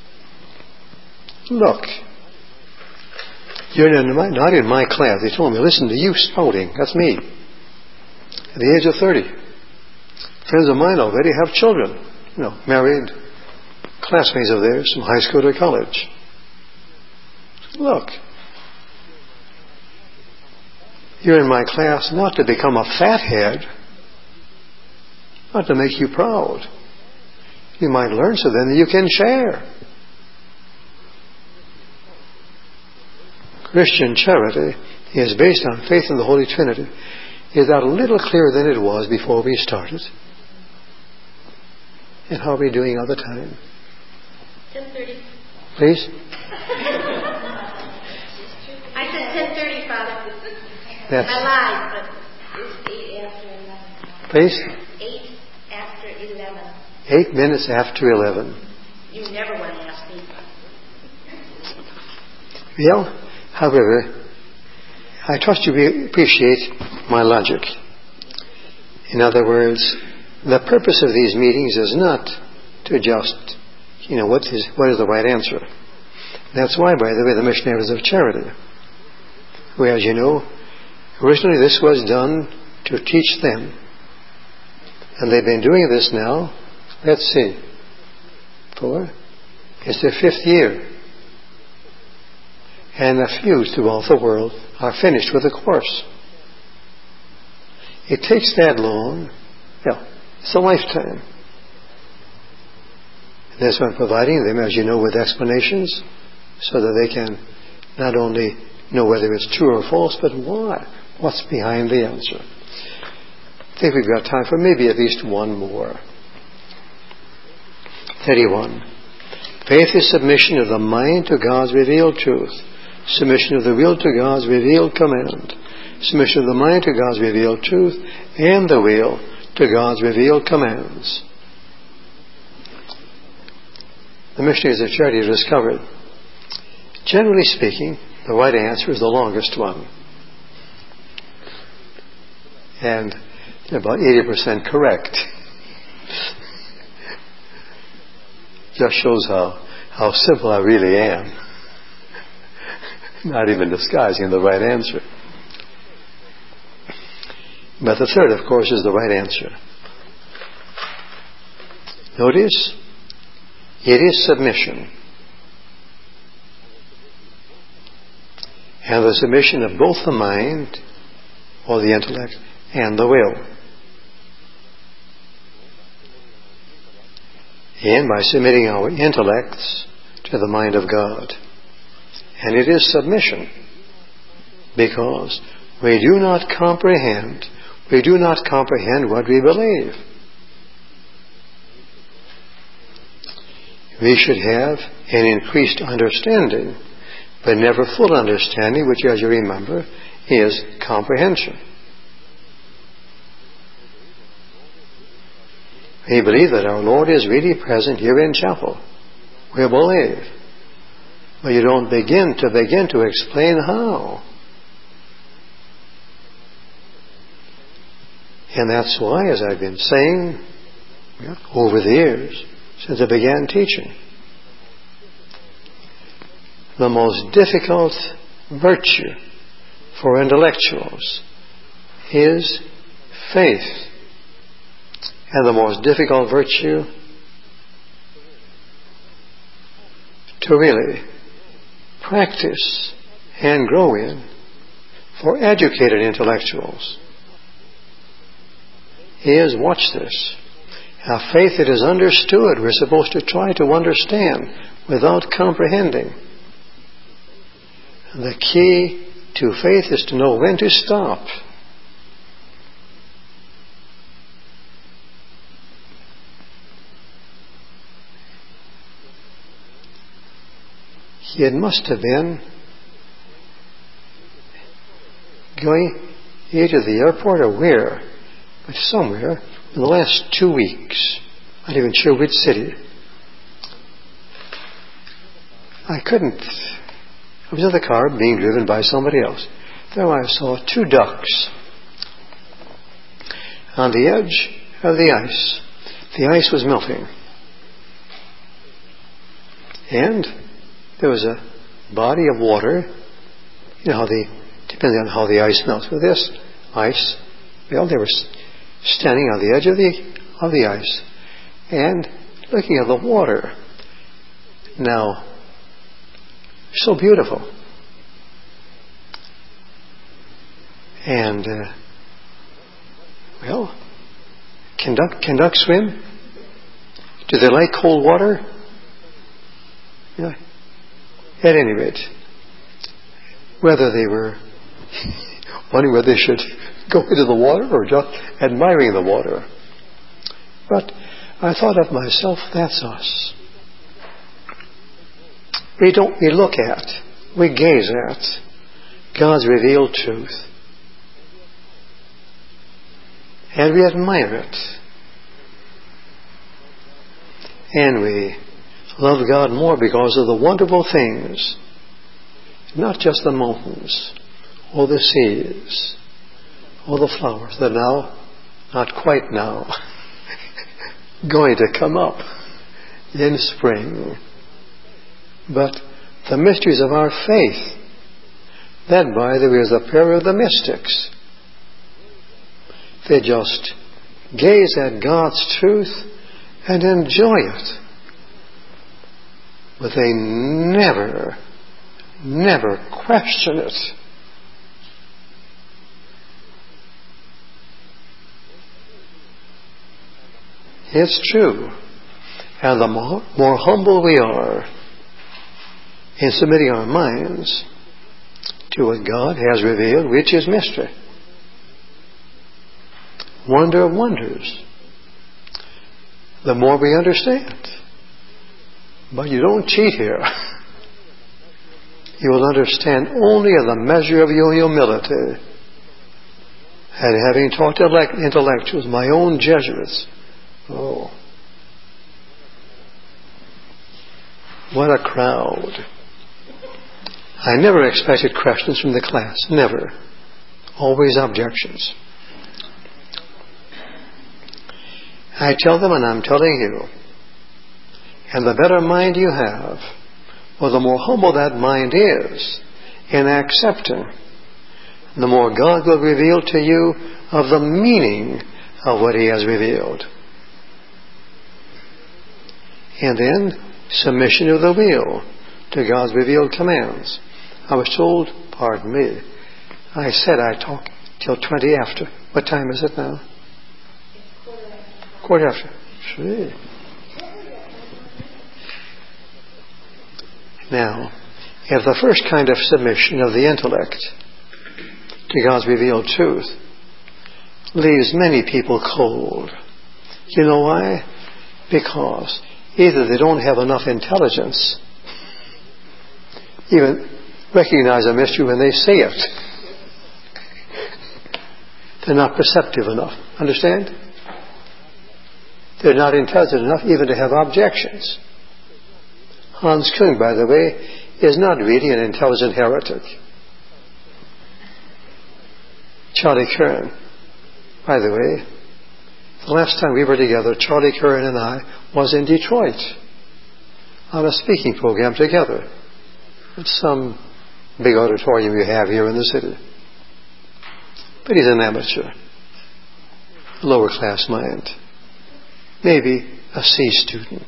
look, you're not in my class. They told me, listen to you spouting. That's me. At the age of 30. Friends of mine already have children. Married, classmates of theirs from high school or college. Look, you're in my class not to become a fathead, not to make you proud. You might learn something that you can share. Christian charity is based on faith in the Holy Trinity. Is that a little clearer than it was before we started? And how are we doing all the time? 10:30. Please? I said 10:30, Father. Yes. I lied, but it's 8 after 11. Please? 8 after 11. 8 minutes after 11. You never want to ask me. Well, however, I trust you appreciate my logic. In other words, the purpose of these meetings is not to just, what is the right answer. That's why, by the way, the Missionaries of Charity, who, as you know, originally this was done to teach them. And they've been doing this now, let's see, it's their 5th year. And a few throughout the world are finished with the course. It takes that long. It's a lifetime. And that's why I'm providing them, as you know, with explanations so that they can not only know whether it's true or false, but why. What's behind the answer. I think we've got time for maybe at least one more. 31. Faith is submission of the mind to God's revealed truth. Submission of the will to God's revealed command. Submission of the mind to God's revealed truth and the will to God's revealed commands. The Missionaries of Charity have discovered, generally speaking, the right answer is the longest one. And they're about 80% correct. Just shows how simple I really am. Not even disguising the right answer. But the third, of course, is the right answer. Notice, it is submission. And the submission of both the mind, or the intellect, and the will. And by submitting our intellects to the mind of God. And it is submission, because we do not comprehend what we believe. We should have an increased understanding, but never full understanding, which, as you remember, is comprehension. We believe that our Lord is really present here in chapel. We believe. But you don't begin to explain how. And that's why, as I've been saying over the years, since I began teaching, the most difficult virtue for intellectuals is faith. And the most difficult virtue to really practice and grow in for educated intellectuals is, watch this, a faith that is understood. We're supposed to try to understand without comprehending. The key to faith is to know when to stop. It must have been going either to the airport or where, but somewhere in the last 2 weeks. I'm not even sure which city. I was in the car being driven by somebody else. There I saw 2 ducks on the edge of the ice. The ice was melting. And there was a body of water. You know depending on how the ice melts. With this ice, well, they were standing on the edge of the ice and looking at the water. Now, so beautiful. And, well, can ducks swim? Do they like cold water? Yeah. At any rate, whether they were wondering whether they should go into the water or just admiring the water. But I thought of myself, that's us. We look at, we gaze at God's revealed truth. And we admire it. And we love God more because of the wonderful things, not just the mountains, or the seas, or the flowers that are now, not quite now, going to come up in spring, but the mysteries of our faith, led by the pair of the mystics. They just gaze at God's truth and enjoy it. But they never question it. It's true. And the more humble we are in submitting our minds to what God has revealed, which is mystery, wonder of wonders, the more we understand. But you don't cheat here. You will understand only in the measure of your humility. And having taught intellectuals, my own Jesuits, oh, what a crowd. I never expected questions from the class. Never. Always objections. I tell them, and I'm telling you, and the better mind you have, or the more humble that mind is in accepting, the more God will reveal to you of the meaning of what He has revealed. And then, submission of the will to God's revealed commands. I was told, pardon me, I said I talk till 20 after. What time is it now? Quarter after. Sure. Now, if the first kind of submission of the intellect to God's revealed truth leaves many people cold, you know why? Because either they don't have enough intelligence, even recognize a mystery when they say it. They're not perceptive enough. Understand? They're not intelligent enough even to have objections. Hans Küng, by the way, is not really an intelligent heretic. Charlie Curran, by the way, the last time we were together, Charlie Curran and I was in Detroit on a speaking program together at some big auditorium you have here in the city. But he's an amateur, lower class mind, maybe a C student.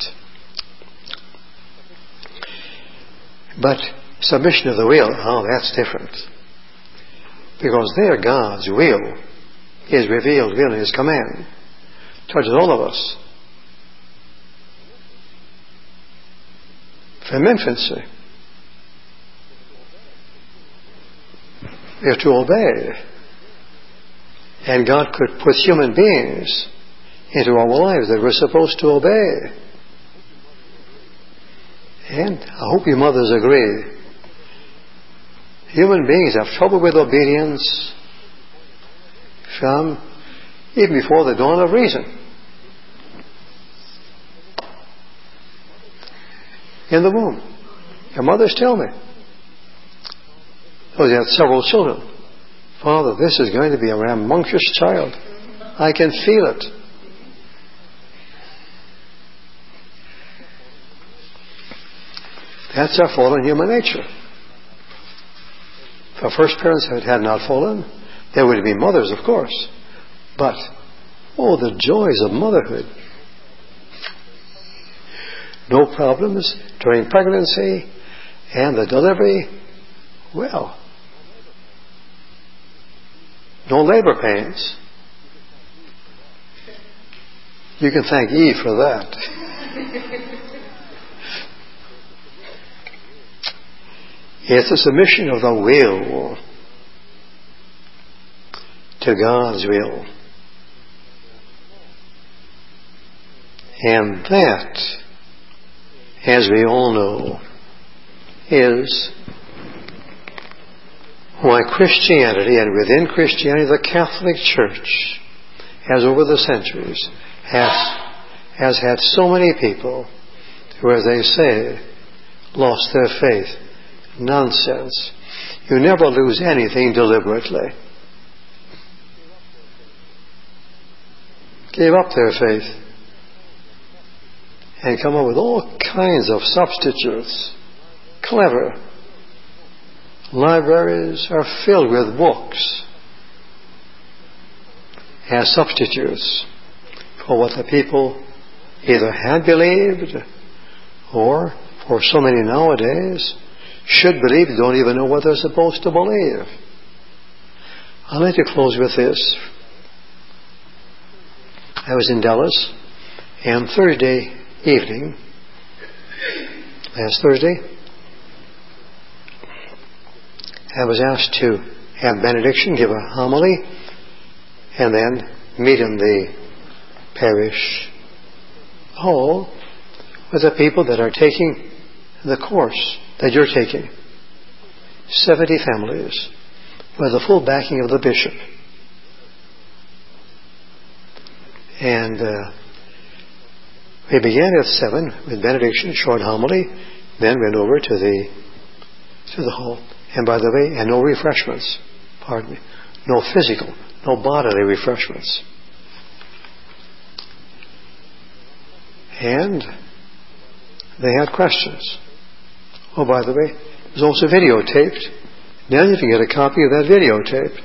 But submission of the will, that's different. Because there God's will, His revealed will and His command, touches all of us. From infancy. We are to obey. And God could put human beings into our lives that we're supposed to obey. And I hope you mothers agree. Human beings have trouble with obedience from even before the dawn of reason. In the womb. Your mothers tell me. Oh, they had several children. Father, this is going to be a rambunctious child. I can feel it. That's our fallen human nature. If our first parents had not fallen, there would be mothers, of course. But, oh, the joys of motherhood. No problems during pregnancy and the delivery. Well, no labor pains. You can thank Eve for that. It's a submission of the will to God's will. And that, as we all know, is why Christianity, and within Christianity the Catholic Church, has over the centuries, has had so many people who, as they say, lost their faith. Nonsense. You never lose anything deliberately. Gave up their faith and come up with all kinds of substitutes. Clever. Libraries are filled with books as substitutes for what the people either had believed or, for so many nowadays, should believe, don't even know what they're supposed to believe. I'd like to close with this. I was in Dallas, and Thursday evening, last Thursday, I was asked to have benediction, give a homily, and then meet in the parish hall with the people that are taking the course that you're taking. 70 families with the full backing of the bishop. And we began at 7 with benediction, short homily, then went over to the hall. And by the way, and no refreshments. Pardon me. No physical, no bodily refreshments. And they had questions. Oh, by the way, it was also videotaped. Now you can get a copy of that videotape.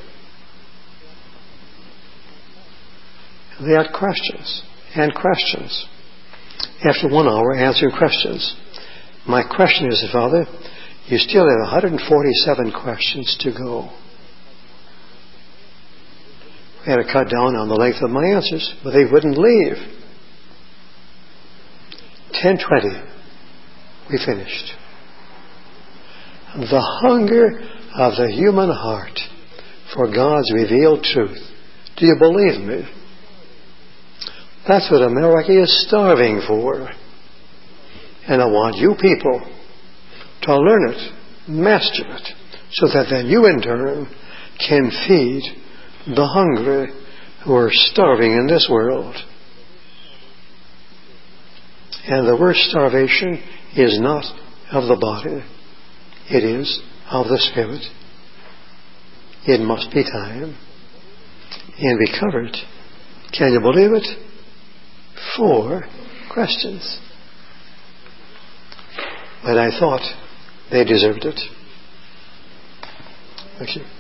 They had questions and questions. After 1 hour answering questions. My question is, Father, you still have 147 questions to go. I had to cut down on the length of my answers, but they wouldn't leave. 10:20, we finished. The hunger of the human heart for God's revealed truth. Do you believe me? That's what America is starving for. And I want you people to learn it, master it, so that then you in turn can feed the hungry who are starving in this world. And the worst starvation is not of the body. It is of the Spirit. It must be time. And we covered, can you believe it? 4 questions. But I thought they deserved it. Thank you.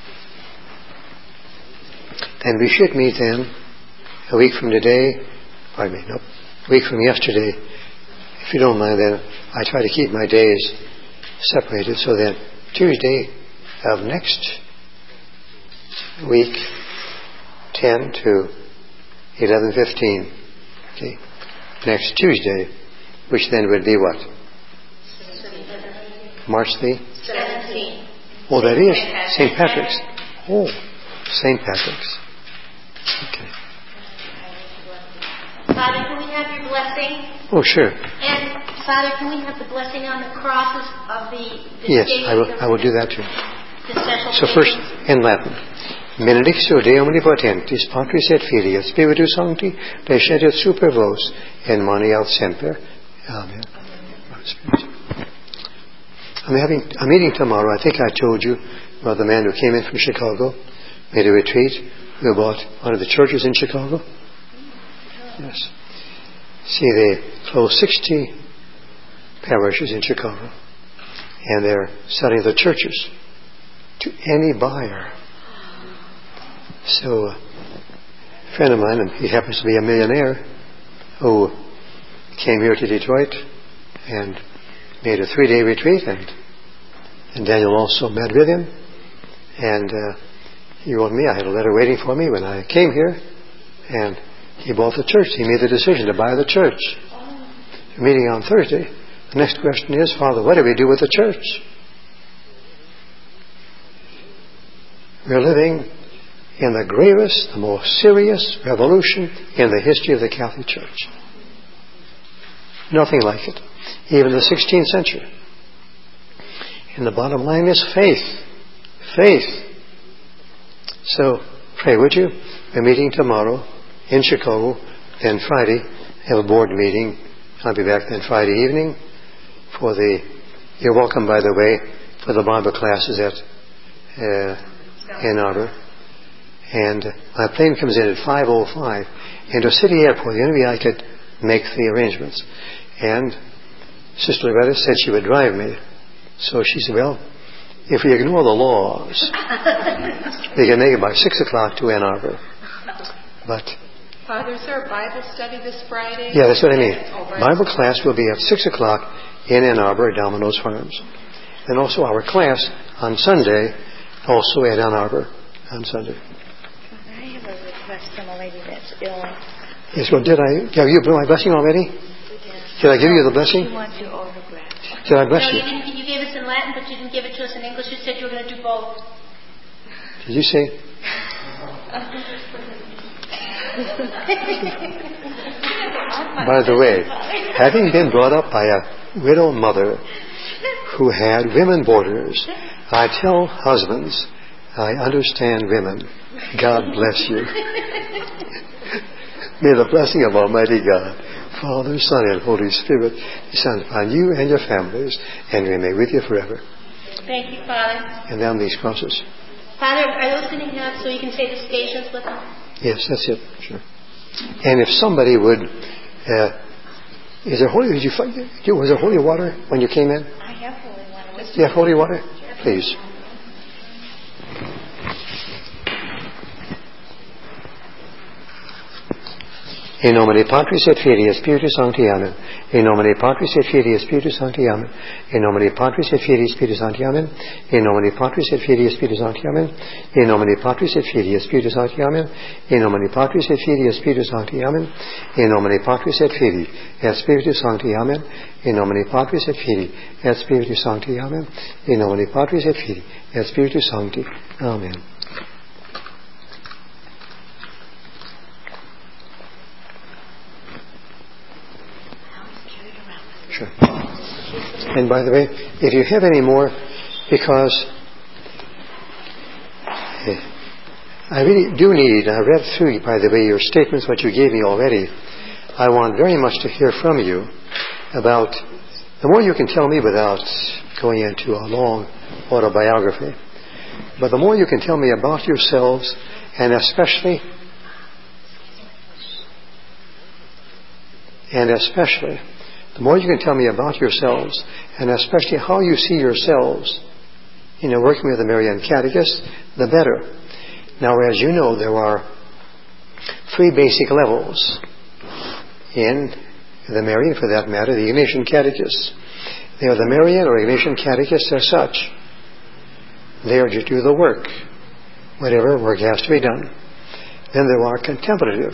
And we should meet then a week from today. A week from yesterday. If you don't mind, then I try to keep my days separated so that Tuesday of next week, 10 to 11:15. Okay. Next Tuesday, which then would be what? March the 17th. Oh, that is St. Patrick's. Oh, St. Patrick's. Okay. Father, can we have your blessing? Oh, sure. And Father, can we have the blessing on the crosses of the Yes, days I will do that too. The special So first, patrons? in Latin. Benedictio Dei omnipotentis, Patris et Filii et Spiritus Sancti, descendet super vos, in maniat semper. Amen. I'm meeting tomorrow. I think I told you about the man who came in from Chicago, made a retreat, who bought one of the churches in Chicago. Yes. See, they closed 60 parishes in Chicago, and they're selling the churches to any buyer. So, a friend of mine, and he happens to be a millionaire, who came here to Detroit and made a 3-day retreat, and Daniel also met with him, and he wrote me. I had a letter waiting for me when I came here, and he bought the church. He made the decision to buy the church. We're meeting on Thursday. The next question is, Father, what do we do with the church? We're living in the gravest, the most serious revolution in the history of the Catholic Church. Nothing like it. Even the 16th century. And the bottom line is faith. Faith. So, pray, would you? We're meeting tomorrow in Chicago, then Friday, have a board meeting. I'll be back then Friday evening for you're welcome, by the way, for the Bible classes at Ann Arbor. And my plane comes in at 5:05 into City Airport. The only way I could make the arrangements. And Sister Loretta said she would drive me. So she said, well, if we ignore the laws, we can make it by 6 o'clock to Ann Arbor. But Father, is there a Bible study this Friday? yeah, that's what I mean. Oh, right. Bible class will be at 6 o'clock in Ann Arbor at Domino's Farms. And also our class on Sunday, also at Ann Arbor on Sunday. I have a request from a lady that's ill. Yes, well, have you been my blessing already? Did I give you the blessing? She wants your autograph. Did I bless No, you? you didn't. You gave us in Latin, but you didn't give it to us in English. You said you were going to do both. Did you say? By the way, having been brought up by a widow mother who had women boarders, I tell husbands, I understand women. God bless you. May the blessing of Almighty God, Father, Son, and Holy Spirit descend upon you and your families, and remain with you forever. Thank you, Father. And down these crosses. Father, are those sitting up so you can say the stations with them? Yes, that's it. Sure. And if somebody would, is there holy? Was there holy water when you came in? I have holy water. Do you have holy water? Please. In nomine Patris et Filii et Spiritus Sancti. Amen. In nomine Patris et Filii et Spiritus Sancti. Amen. In nomine Patris et Filii et Spiritus Sancti. Amen. In nomine Patris et Filii et Spiritus Sancti. Amen. In nomine Patris et Filii et Spiritus Sancti. Amen. In nomine Patris et Filii et Spiritus Sancti. Amen. In nomine Patris et Filii et Spiritus Sancti. Amen. In nomine Patris et Filii et Spiritus Sancti. Amen. In nomine Patris et Filii et Spiritus Sancti. Amen. Sure. And by the way, if you have any more, because I really do need, I read through, by the way, your statements, what you gave me already. I want very much to hear from you about, the more you can tell me without going into a long autobiography, but the more you can tell me about yourselves, and especially the more you can tell me about yourselves, and especially how you see yourselves, working with the Marian Catechist, the better. Now, as you know, there are 3 basic levels in the Marian, for that matter, the Ignatian Catechists. They are the Marian or Ignatian Catechists as such. They are to do the work, whatever work has to be done. Then there are contemplative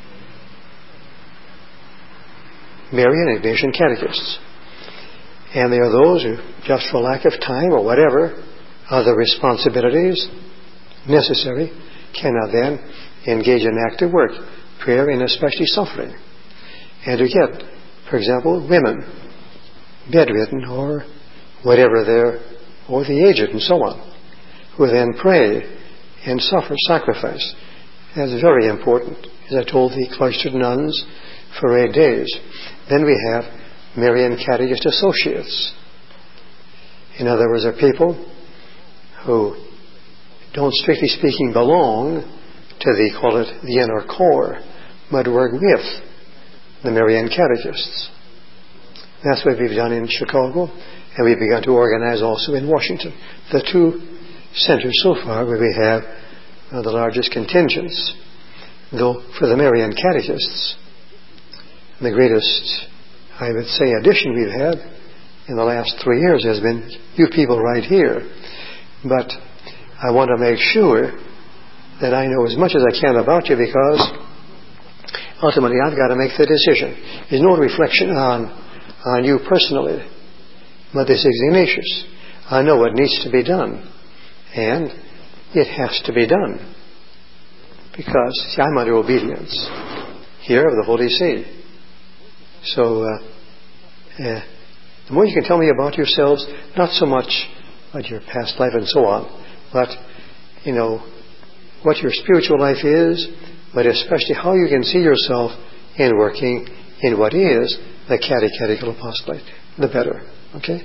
Marian and Ignatian Catechists. And they are those who, just for lack of time or whatever, other responsibilities necessary, cannot then engage in active work, prayer, and especially suffering. And to get, for example, women, bedridden or whatever or the aged and so on, who then pray and suffer sacrifice. That's very important. As I told the cloistered nuns for 8 days. Then we have Marian Catechist associates. In other words, are people who don't strictly speaking belong to the inner core, but work with the Marian Catechists. That's what we've done in Chicago, and we've begun to organize also in Washington. The 2 centers so far where we have the largest contingents. Though for the Marian Catechists, the greatest, I would say, addition we've had in the last 3 years has been you people right here. But I want to make sure that I know as much as I can about you, because ultimately I've got to make the decision. There's no reflection on you personally, but this is Ignatius. I know what needs to be done, and it has to be done. Because, see, I'm under obedience here of the Holy See. So, the more you can tell me about yourselves, not so much about your past life and so on, but, what your spiritual life is, but especially how you can see yourself in working in what is the catechetical apostolate, the better. Okay?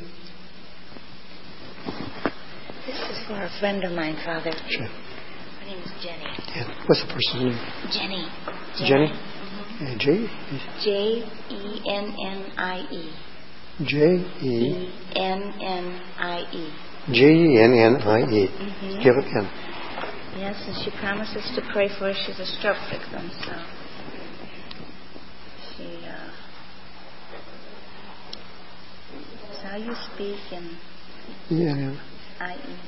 This is for a friend of mine, Father. Sure. Her name is Jenny. Yeah. What's the person's name? Jenny. Jenny? Mm-hmm. J? J-E-N-N-I-E. J-E... E-N-N-I-E. J-E-N-N-I-E. Mm-hmm. Give it him. Yes, and she promises to pray for her. She's a stroke victim, so she... That's how you speak in Yeah. I-E.